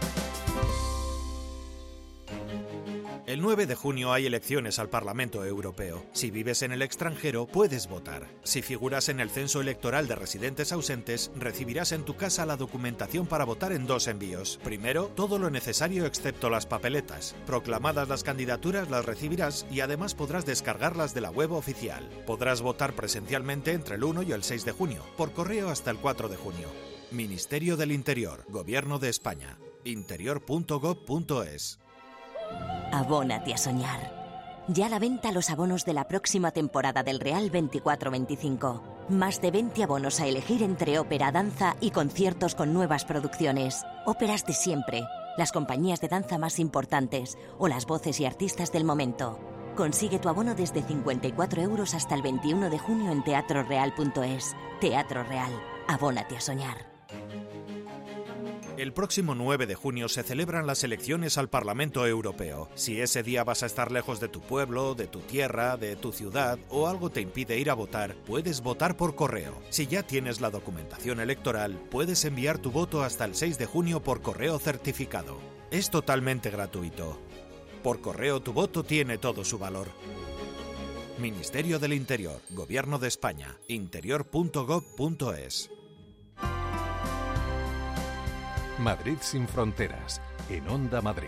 S12: El 9 de junio hay elecciones al Parlamento Europeo. Si vives en el extranjero, puedes votar. Si figuras en el censo electoral de residentes ausentes, recibirás en tu casa la documentación para votar en 2 envíos. Primero, todo lo necesario excepto las papeletas. Proclamadas las candidaturas, las recibirás y además podrás descargarlas de la web oficial. Podrás votar presencialmente entre el 1 y el 6 de junio, por correo hasta el 4 de junio. Ministerio del Interior, Gobierno de España. interior.gov.es.
S7: Abónate a soñar. Ya a la venta los abonos de la próxima temporada del Real 24-25. Más de 20 abonos a elegir entre ópera, danza y conciertos con nuevas producciones. Óperas de siempre, las compañías de danza más importantes o las voces y artistas del momento. Consigue tu abono desde 54 € hasta el 21 de junio en teatroreal.es. Teatro Real. Abónate a soñar.
S12: El próximo 9 de junio se celebran las elecciones al Parlamento Europeo. Si ese día vas a estar lejos de tu pueblo, de tu tierra, de tu ciudad o algo te impide ir a votar, puedes votar por correo. Si ya tienes la documentación electoral, puedes enviar tu voto hasta el 6 de junio por correo certificado. Es totalmente gratuito. Por correo tu voto tiene todo su valor. Ministerio del Interior, Gobierno de España, interior.gov.es.
S1: Madrid sin fronteras, en Onda Madrid.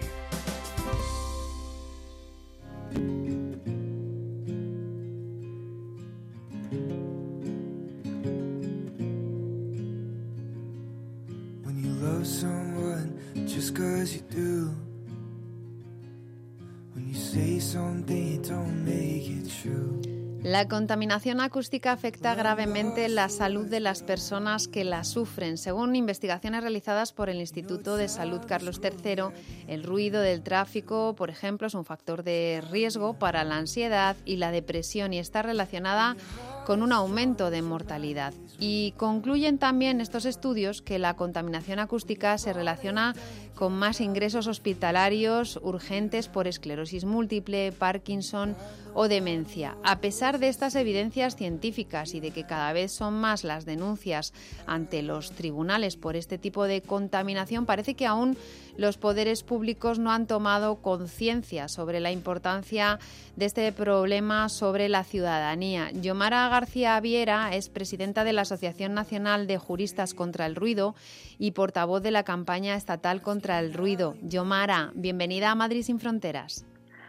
S11: When you love someone just 'cause you do, when you say something don't make it true.
S2: La contaminación acústica afecta gravemente la salud de las personas que la sufren. Según investigaciones realizadas por el Instituto de Salud Carlos III, el ruido del tráfico, por ejemplo, es un factor de riesgo para la ansiedad y la depresión y está relacionada con un aumento de mortalidad. Y concluyen también estos estudios que la contaminación acústica se relaciona con más ingresos hospitalarios urgentes por esclerosis múltiple, Parkinson o demencia. A pesar de estas evidencias científicas y de que cada vez son más las denuncias ante los tribunales por este tipo de contaminación, parece que aún los poderes públicos no han tomado conciencia sobre la importancia de este problema sobre la ciudadanía. Yomara García Viera es presidenta de la Asociación Nacional de Juristas contra el Ruido y portavoz de la campaña estatal contra el ruido. Yomara, bienvenida a Madrid sin Fronteras.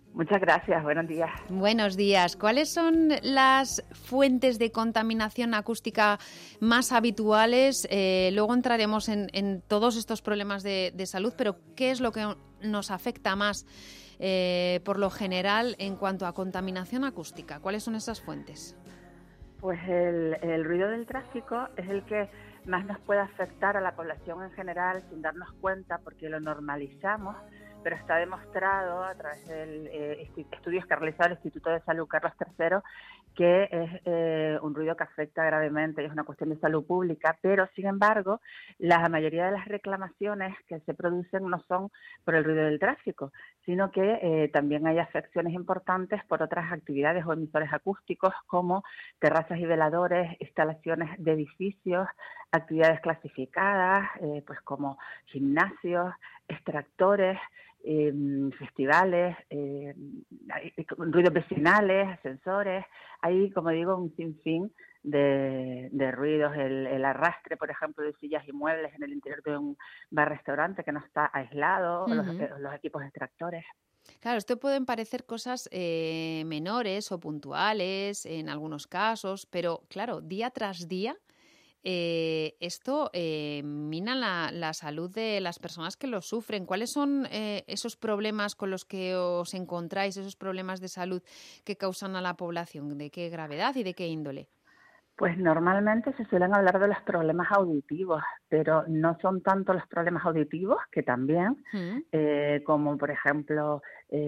S13: Muchas gracias, buenos días.
S2: Buenos días. ¿Cuáles son las fuentes de contaminación acústica más habituales? Luego entraremos en todos estos problemas de salud, pero ¿qué es lo que nos afecta más por lo general en cuanto a contaminación acústica? ¿Cuáles son esas fuentes?
S13: Pues el ruido del tráfico es el que más nos puede afectar a la población en general sin darnos cuenta, porque lo normalizamos, pero está demostrado a través de estudios que ha realizado el Instituto de Salud Carlos III que es un ruido que afecta gravemente y es una cuestión de salud pública, pero sin embargo la mayoría de las reclamaciones que se producen no son por el ruido del tráfico, sino que también hay afecciones importantes por otras actividades o emisores acústicos como terrazas y veladores, instalaciones de edificios, actividades clasificadas, pues como gimnasios, extractores, festivales, ruidos vecinales, ascensores. Hay, como digo, un sinfín de ruidos. El arrastre, por ejemplo, de sillas y muebles en el interior de un bar-restaurante que no está aislado, los equipos extractores.
S2: Claro, esto pueden parecer cosas menores o puntuales en algunos casos, pero claro, día tras día esto mina la salud de las personas que lo sufren. ¿Cuáles son esos problemas con los que os encontráis, esos problemas de salud que causan a la población? ¿De qué gravedad y de qué índole?
S13: Pues normalmente se suelen hablar de los problemas auditivos, pero no son tanto los problemas auditivos, que también, como por ejemplo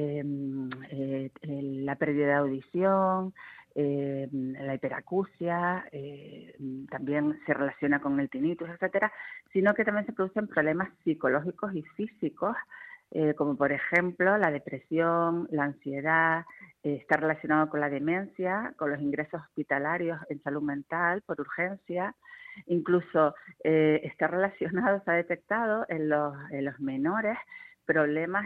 S13: la pérdida de audición, la hiperacusia, también se relaciona con el tinnitus, etcétera, sino que también se producen problemas psicológicos y físicos, como por ejemplo la depresión, la ansiedad, está relacionado con la demencia, con los ingresos hospitalarios en salud mental por urgencia, incluso está relacionado, se ha detectado en los menores problemas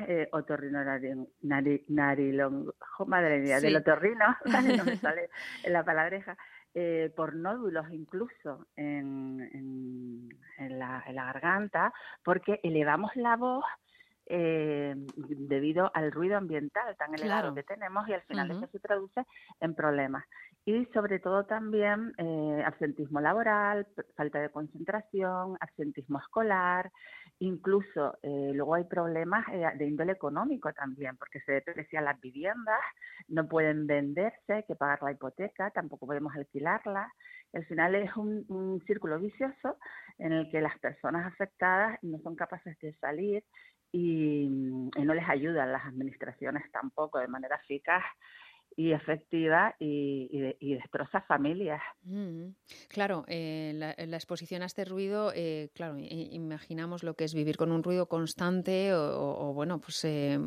S13: madre mía, del otorrino, no me sale la palabreja, por nódulos incluso en la garganta, porque elevamos la voz debido al ruido ambiental tan elevado que tenemos, y al final eso se traduce en problemas. Y sobre todo también absentismo laboral, falta de concentración, absentismo escolar, incluso luego hay problemas de índole económico también, porque se deprecian las viviendas, no pueden venderse, hay que pagar la hipoteca, tampoco podemos alquilarlas. Al final es un círculo vicioso en el que las personas afectadas no son capaces de salir y no les ayudan las administraciones tampoco de manera eficaz y efectiva, y destroza familias.
S2: Claro, la exposición a este ruido, claro, imaginamos lo que es vivir con un ruido constante o bueno, pues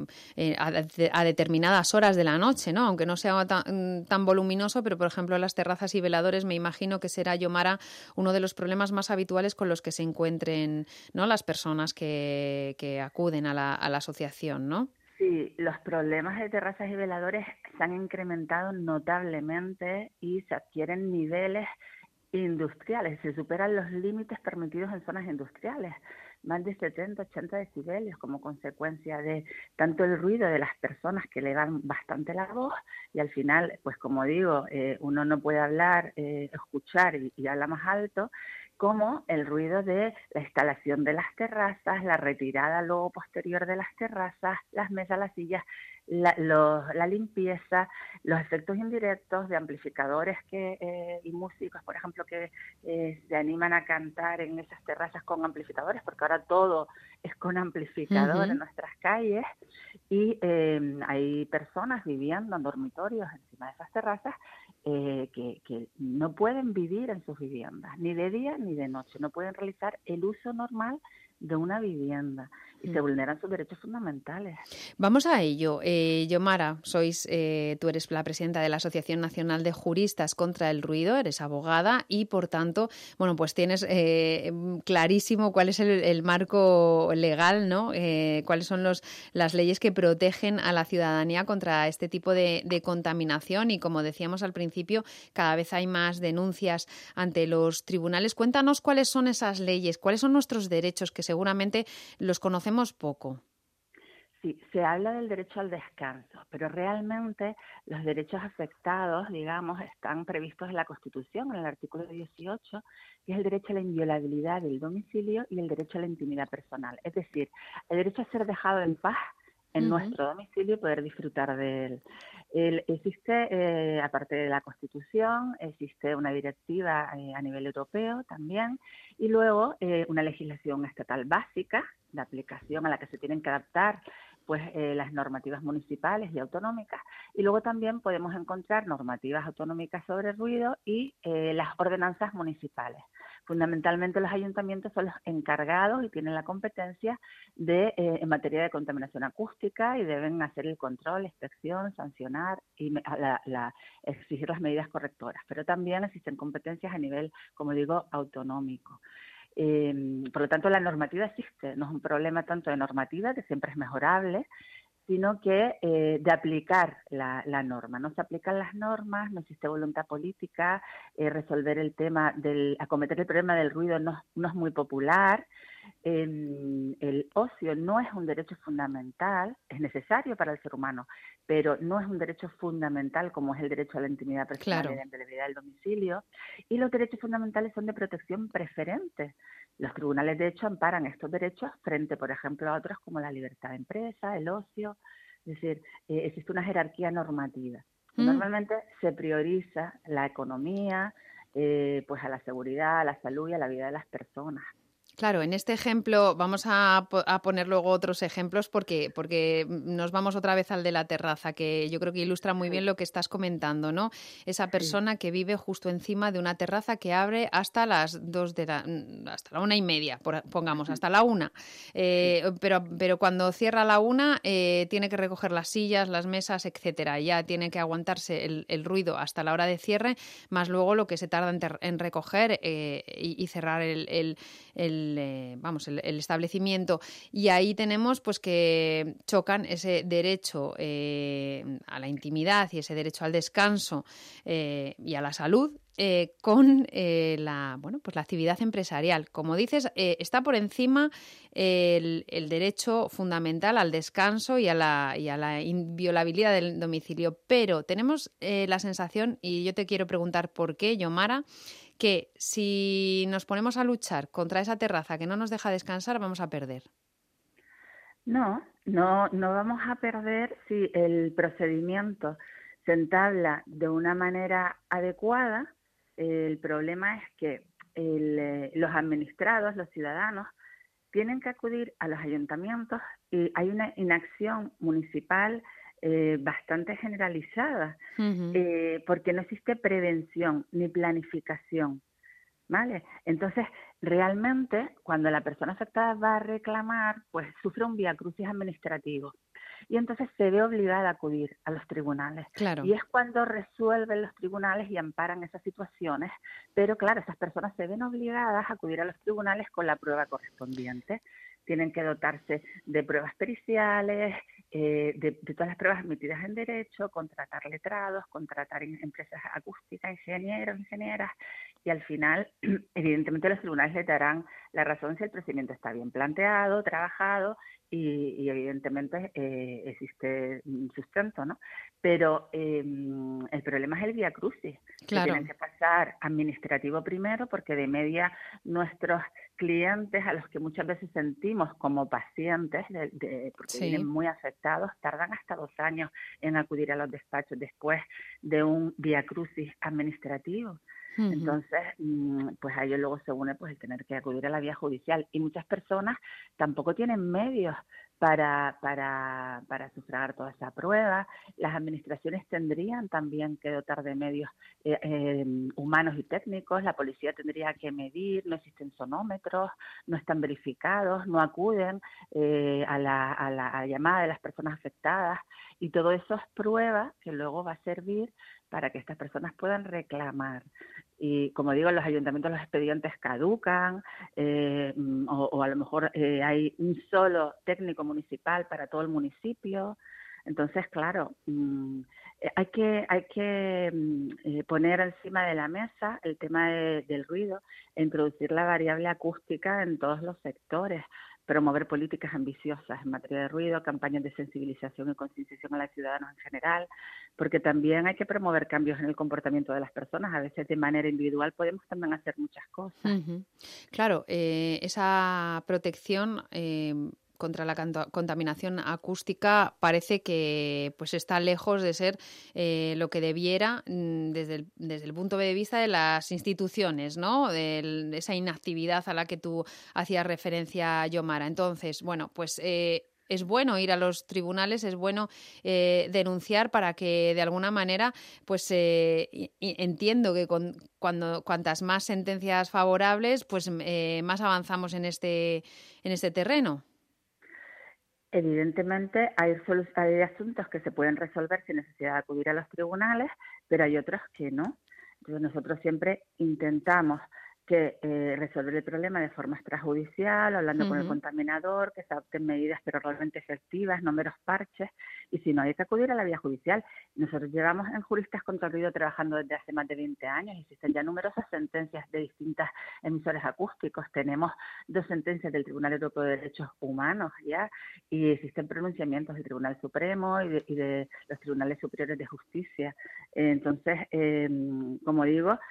S2: a determinadas horas de la noche, ¿no? Aunque no sea tan voluminoso, pero por ejemplo las terrazas y veladores, me imagino que será, Yomara, uno de los problemas más habituales con los que se encuentren, ¿no?, las personas que acuden a la asociación, ¿no?
S13: Sí, los problemas de terrazas y veladores se han incrementado notablemente y se adquieren niveles industriales, se superan los límites permitidos en zonas industriales, más de 70, 80 decibelios como consecuencia de tanto el ruido de las personas que elevan bastante la voz, y al final, pues como digo, uno no puede hablar, escuchar y habla más alto, como el ruido de la instalación de las terrazas, la retirada luego posterior de las terrazas, las mesas, las sillas, la limpieza, los efectos indirectos de amplificadores y músicos, por ejemplo, que se animan a cantar en esas terrazas con amplificadores, porque ahora todo es con amplificador en nuestras calles, y hay personas viviendo en dormitorios encima de esas terrazas que no pueden vivir en sus viviendas, ni de día ni de noche, no pueden realizar el uso normal de una vivienda y se vulneran sus derechos fundamentales.
S2: Vamos a ello. Yomara, tú eres la presidenta de la Asociación Nacional de Juristas contra el Ruido, eres abogada y, por tanto, bueno, pues tienes clarísimo cuál es el marco legal, ¿no? Cuáles son las leyes que protegen a la ciudadanía contra este tipo de contaminación, y, como decíamos al principio, cada vez hay más denuncias ante los tribunales. Cuéntanos cuáles son esas leyes, cuáles son nuestros derechos, que seguramente los conocemos poco.
S13: Sí, se habla del derecho al descanso, pero realmente los derechos afectados, digamos, están previstos en la Constitución, en el artículo 18, que es el derecho a la inviolabilidad del domicilio y el derecho a la intimidad personal. Es decir, el derecho a ser dejado en paz en nuestro domicilio y poder disfrutar de él. Existe, aparte de la Constitución, existe una directiva a nivel europeo también, y luego una legislación estatal básica de aplicación a la que se tienen que adaptar pues las normativas municipales y autonómicas, y luego también podemos encontrar normativas autonómicas sobre ruido y las ordenanzas municipales. Fundamentalmente los ayuntamientos son los encargados y tienen la competencia de en materia de contaminación acústica y deben hacer el control, la inspección, sancionar y exigir las medidas correctoras, pero también existen competencias a nivel, como digo, autonómico. Por lo tanto, la normativa existe, no es un problema tanto de normativa, que siempre es mejorable, sino que de aplicar la norma. No se aplican las normas, no existe voluntad política, resolver el tema acometer el problema del ruido no es muy popular. El ocio no es un derecho fundamental, es necesario para el ser humano, pero no es un derecho fundamental como es el derecho a la intimidad personal y la inviolabilidad del domicilio. Y los derechos fundamentales son de protección preferente. Los tribunales, de hecho, amparan estos derechos frente, por ejemplo, a otros como la libertad de empresa, el ocio. Es decir, existe una jerarquía normativa. Normalmente se prioriza la economía, pues a la seguridad, a la salud y a la vida de las personas.
S2: Claro, en este ejemplo vamos a poner luego otros ejemplos porque nos vamos otra vez al de la terraza, que yo creo que ilustra muy bien lo que estás comentando, ¿no? Esa persona que vive justo encima de una terraza que abre hasta las hasta la 1:30, pongamos, hasta la 1. Pero cuando cierra la 1 tiene que recoger las sillas, las mesas, etcétera. Ya tiene que aguantarse el ruido hasta la hora de cierre, más luego lo que se tarda en recoger y cerrar el establecimiento, y ahí tenemos pues que chocan ese derecho a la intimidad y ese derecho al descanso y a la salud con la actividad empresarial. Como dices, está por encima el derecho fundamental al descanso y a la inviolabilidad del domicilio, pero tenemos la sensación, y yo te quiero preguntar por qué, Yomara, que si nos ponemos a luchar contra esa terraza que no nos deja descansar, vamos a perder.
S13: No vamos a perder si el procedimiento se entabla de una manera adecuada. El problema es que los administrados, los ciudadanos, tienen que acudir a los ayuntamientos y hay una inacción municipal bastante generalizada, porque no existe prevención ni planificación, ¿vale? Entonces, realmente, cuando la persona afectada va a reclamar, pues sufre un viacrucis administrativo y entonces se ve obligada a acudir a los tribunales.
S2: Claro.
S13: Y es cuando resuelven los tribunales y amparan esas situaciones, pero claro, esas personas se ven obligadas a acudir a los tribunales con la prueba correspondiente. Tienen que dotarse de pruebas periciales, de todas las pruebas admitidas en derecho, contratar letrados, contratar empresas acústicas, ingenieras, y al final, evidentemente, los tribunales le darán la razón si el procedimiento está bien planteado, trabajado, y evidentemente existe sustento, ¿no? Pero el problema es el viacrucis.
S2: Claro.
S13: Que tienen que pasar administrativo primero, porque de media nuestros clientes, a los que muchas veces sentimos como pacientes, porque vienen muy afectados, tardan hasta 2 años en acudir a los despachos después de un viacrucis administrativo. Entonces, pues a ello luego se une pues el tener que acudir a la vía judicial, y muchas personas tampoco tienen medios para sufragar toda esa prueba. Las administraciones tendrían también que dotar de medios humanos y técnicos. La policía tendría que medir, no existen sonómetros, no están verificados, no acuden a la llamada de las personas afectadas, y todo eso es prueba que luego va a servir para que estas personas puedan reclamar. Y como digo, en los ayuntamientos los expedientes caducan, o a lo mejor hay un solo técnico municipal para todo el municipio. Entonces, claro, hay que poner encima de la mesa el tema del ruido e introducir la variable acústica en todos los sectores, promover políticas ambiciosas en materia de ruido, campañas de sensibilización y concienciación a los ciudadanos en general, porque también hay que promover cambios en el comportamiento de las personas. A veces de manera individual podemos también hacer muchas cosas.
S2: Uh-huh. Claro, esa protección contra la contaminación acústica parece que pues está lejos de ser lo que debiera desde el punto de vista de las instituciones, ¿no? De esa inactividad a la que tú hacías referencia, Yomara. Entonces, bueno, pues es bueno ir a los tribunales, es bueno denunciar para que de alguna manera, pues entiendo que cuantas más sentencias favorables, pues más avanzamos en este terreno.
S13: Evidentemente hay asuntos que se pueden resolver sin necesidad de acudir a los tribunales, pero hay otros que no. Entonces nosotros siempre intentamos resolver el problema de forma extrajudicial, hablando con el contaminador, que se adopten medidas pero realmente efectivas, no meros parches, y si no hay que acudir a la vía judicial. Nosotros llevamos en Juristas contra el Ruido trabajando desde hace más de 20 años, existen ya numerosas sentencias de distintas emisores acústicos, tenemos 2 sentencias del Tribunal Europeo de Derechos Humanos ya, y existen pronunciamientos del Tribunal Supremo y de los Tribunales Superiores de Justicia. Entonces, como digo,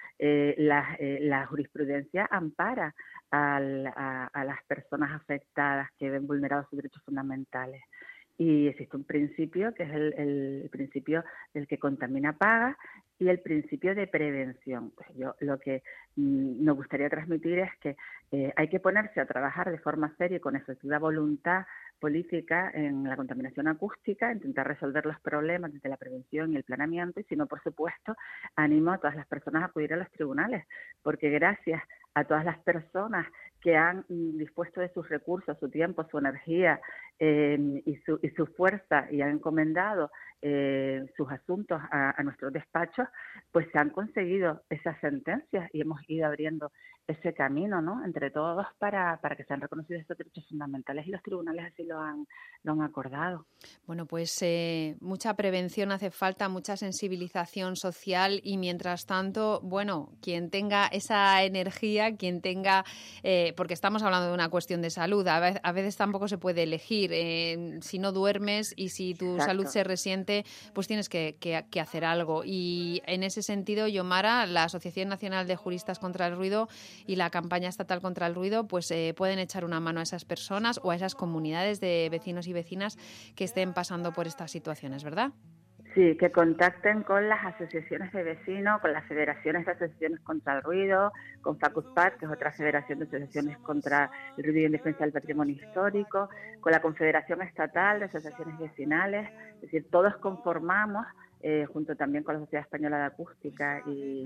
S13: la jurisprudencia ampara a las personas afectadas que ven vulnerados sus derechos fundamentales. Y existe un principio que es el principio del que contamina paga y el principio de prevención. Pues lo que nos gustaría transmitir es que hay que ponerse a trabajar de forma seria y con efectiva voluntad política en la contaminación acústica, intentar resolver los problemas desde la prevención y el planeamiento, y si no, por supuesto, animo a todas las personas a acudir a los tribunales, porque gracias a todas las personas que han dispuesto de sus recursos, su tiempo, su energía y su fuerza y han encomendado sus asuntos a nuestros despachos, pues se han conseguido esas sentencias y hemos ido abriendo ese camino, ¿no?, entre todos para que sean reconocidos estos derechos fundamentales, y los tribunales así lo han acordado.
S2: Bueno, pues mucha prevención hace falta, mucha sensibilización social, y mientras tanto, bueno, quien tenga esa energía, quien tenga, porque estamos hablando de una cuestión de salud, a veces tampoco se puede elegir, si no duermes y si tu
S13: Exacto.
S2: salud se resiente, pues tienes que hacer algo. Y en ese sentido, Yomara, la Asociación Nacional de Juristas contra el Ruido y la campaña estatal contra el ruido, pues pueden echar una mano a esas personas o a esas comunidades de vecinos y vecinas que estén pasando por estas situaciones, ¿verdad?
S13: Sí, que contacten con las asociaciones de vecinos, con las federaciones de asociaciones contra el ruido, con FACUSPAT, que es otra federación de asociaciones contra el ruido y en defensa del patrimonio histórico, con la Confederación Estatal de Asociaciones Vecinales, es decir, todos conformamos, junto también con la Sociedad Española de Acústica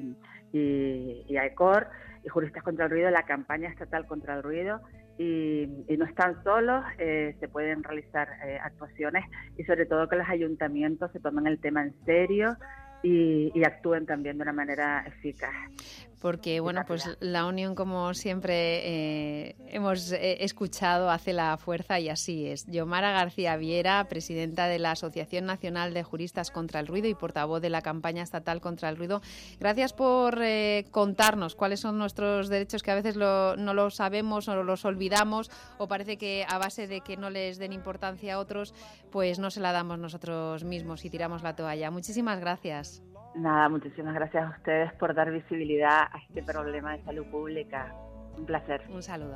S13: y AECOR, y Juristas contra el Ruido, la campaña estatal contra el ruido, y no están solos, se pueden realizar actuaciones, y sobre todo que los ayuntamientos se tomen el tema en serio y actúen también de una manera eficaz.
S2: Porque, bueno, pues la unión, como siempre hemos escuchado, hace la fuerza, y así es. Yomara García Viera, presidenta de la Asociación Nacional de Juristas contra el Ruido y portavoz de la campaña estatal contra el ruido, gracias por contarnos cuáles son nuestros derechos, que a veces no los sabemos o los olvidamos, o parece que a base de que no les den importancia a otros, pues no se la damos nosotros mismos y tiramos la toalla. Muchísimas gracias.
S13: Nada, muchísimas gracias a ustedes por dar visibilidad a este problema de salud pública. Un placer.
S2: Un saludo.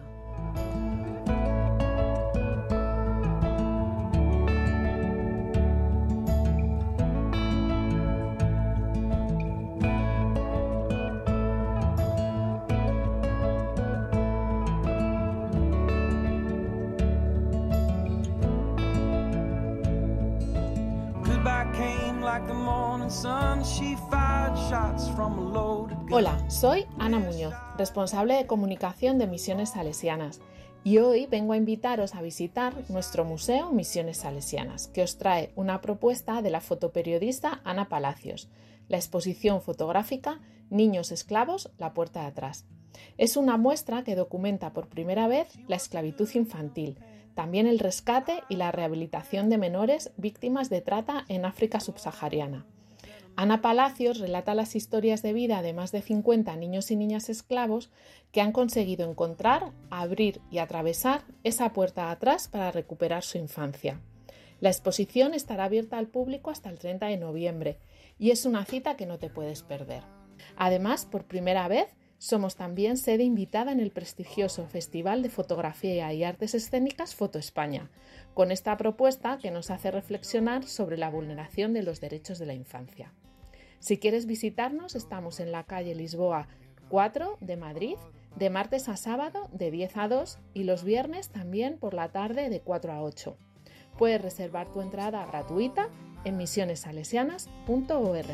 S14: Hola, soy Ana Muñoz, responsable de comunicación de Misiones Salesianas, y hoy vengo a invitaros a visitar nuestro museo Misiones Salesianas, que os trae una propuesta de la fotoperiodista Ana Palacios, la exposición fotográfica Niños esclavos, la puerta de atrás. Es una muestra que documenta por primera vez la esclavitud infantil, también el rescate y la rehabilitación de menores víctimas de trata en África subsahariana. Ana Palacios relata las historias de vida de más de 50 niños y niñas esclavos que han conseguido encontrar, abrir y atravesar esa puerta de atrás para recuperar su infancia. La exposición estará abierta al público hasta el 30 de noviembre y es una cita que no te puedes perder. Además, por primera vez, somos también sede invitada en el prestigioso Festival de Fotografía y Artes Escénicas Foto España, con esta propuesta que nos hace reflexionar sobre la vulneración de los derechos de la infancia. Si quieres visitarnos, estamos en la calle Lisboa 4 de Madrid, de martes a sábado de 10 a 2 y los viernes también por la tarde de 4 a 8. Puedes reservar tu entrada gratuita en misionessalesianas.org.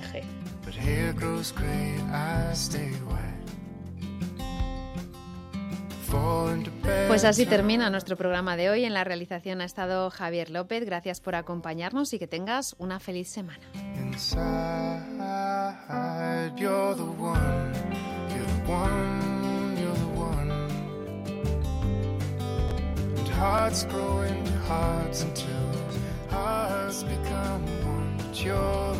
S2: Pues así termina nuestro programa de hoy. En la realización ha estado Javier López. Gracias por acompañarnos y que tengas una feliz semana.
S11: Hearts grow into hearts until hearts become one. But you're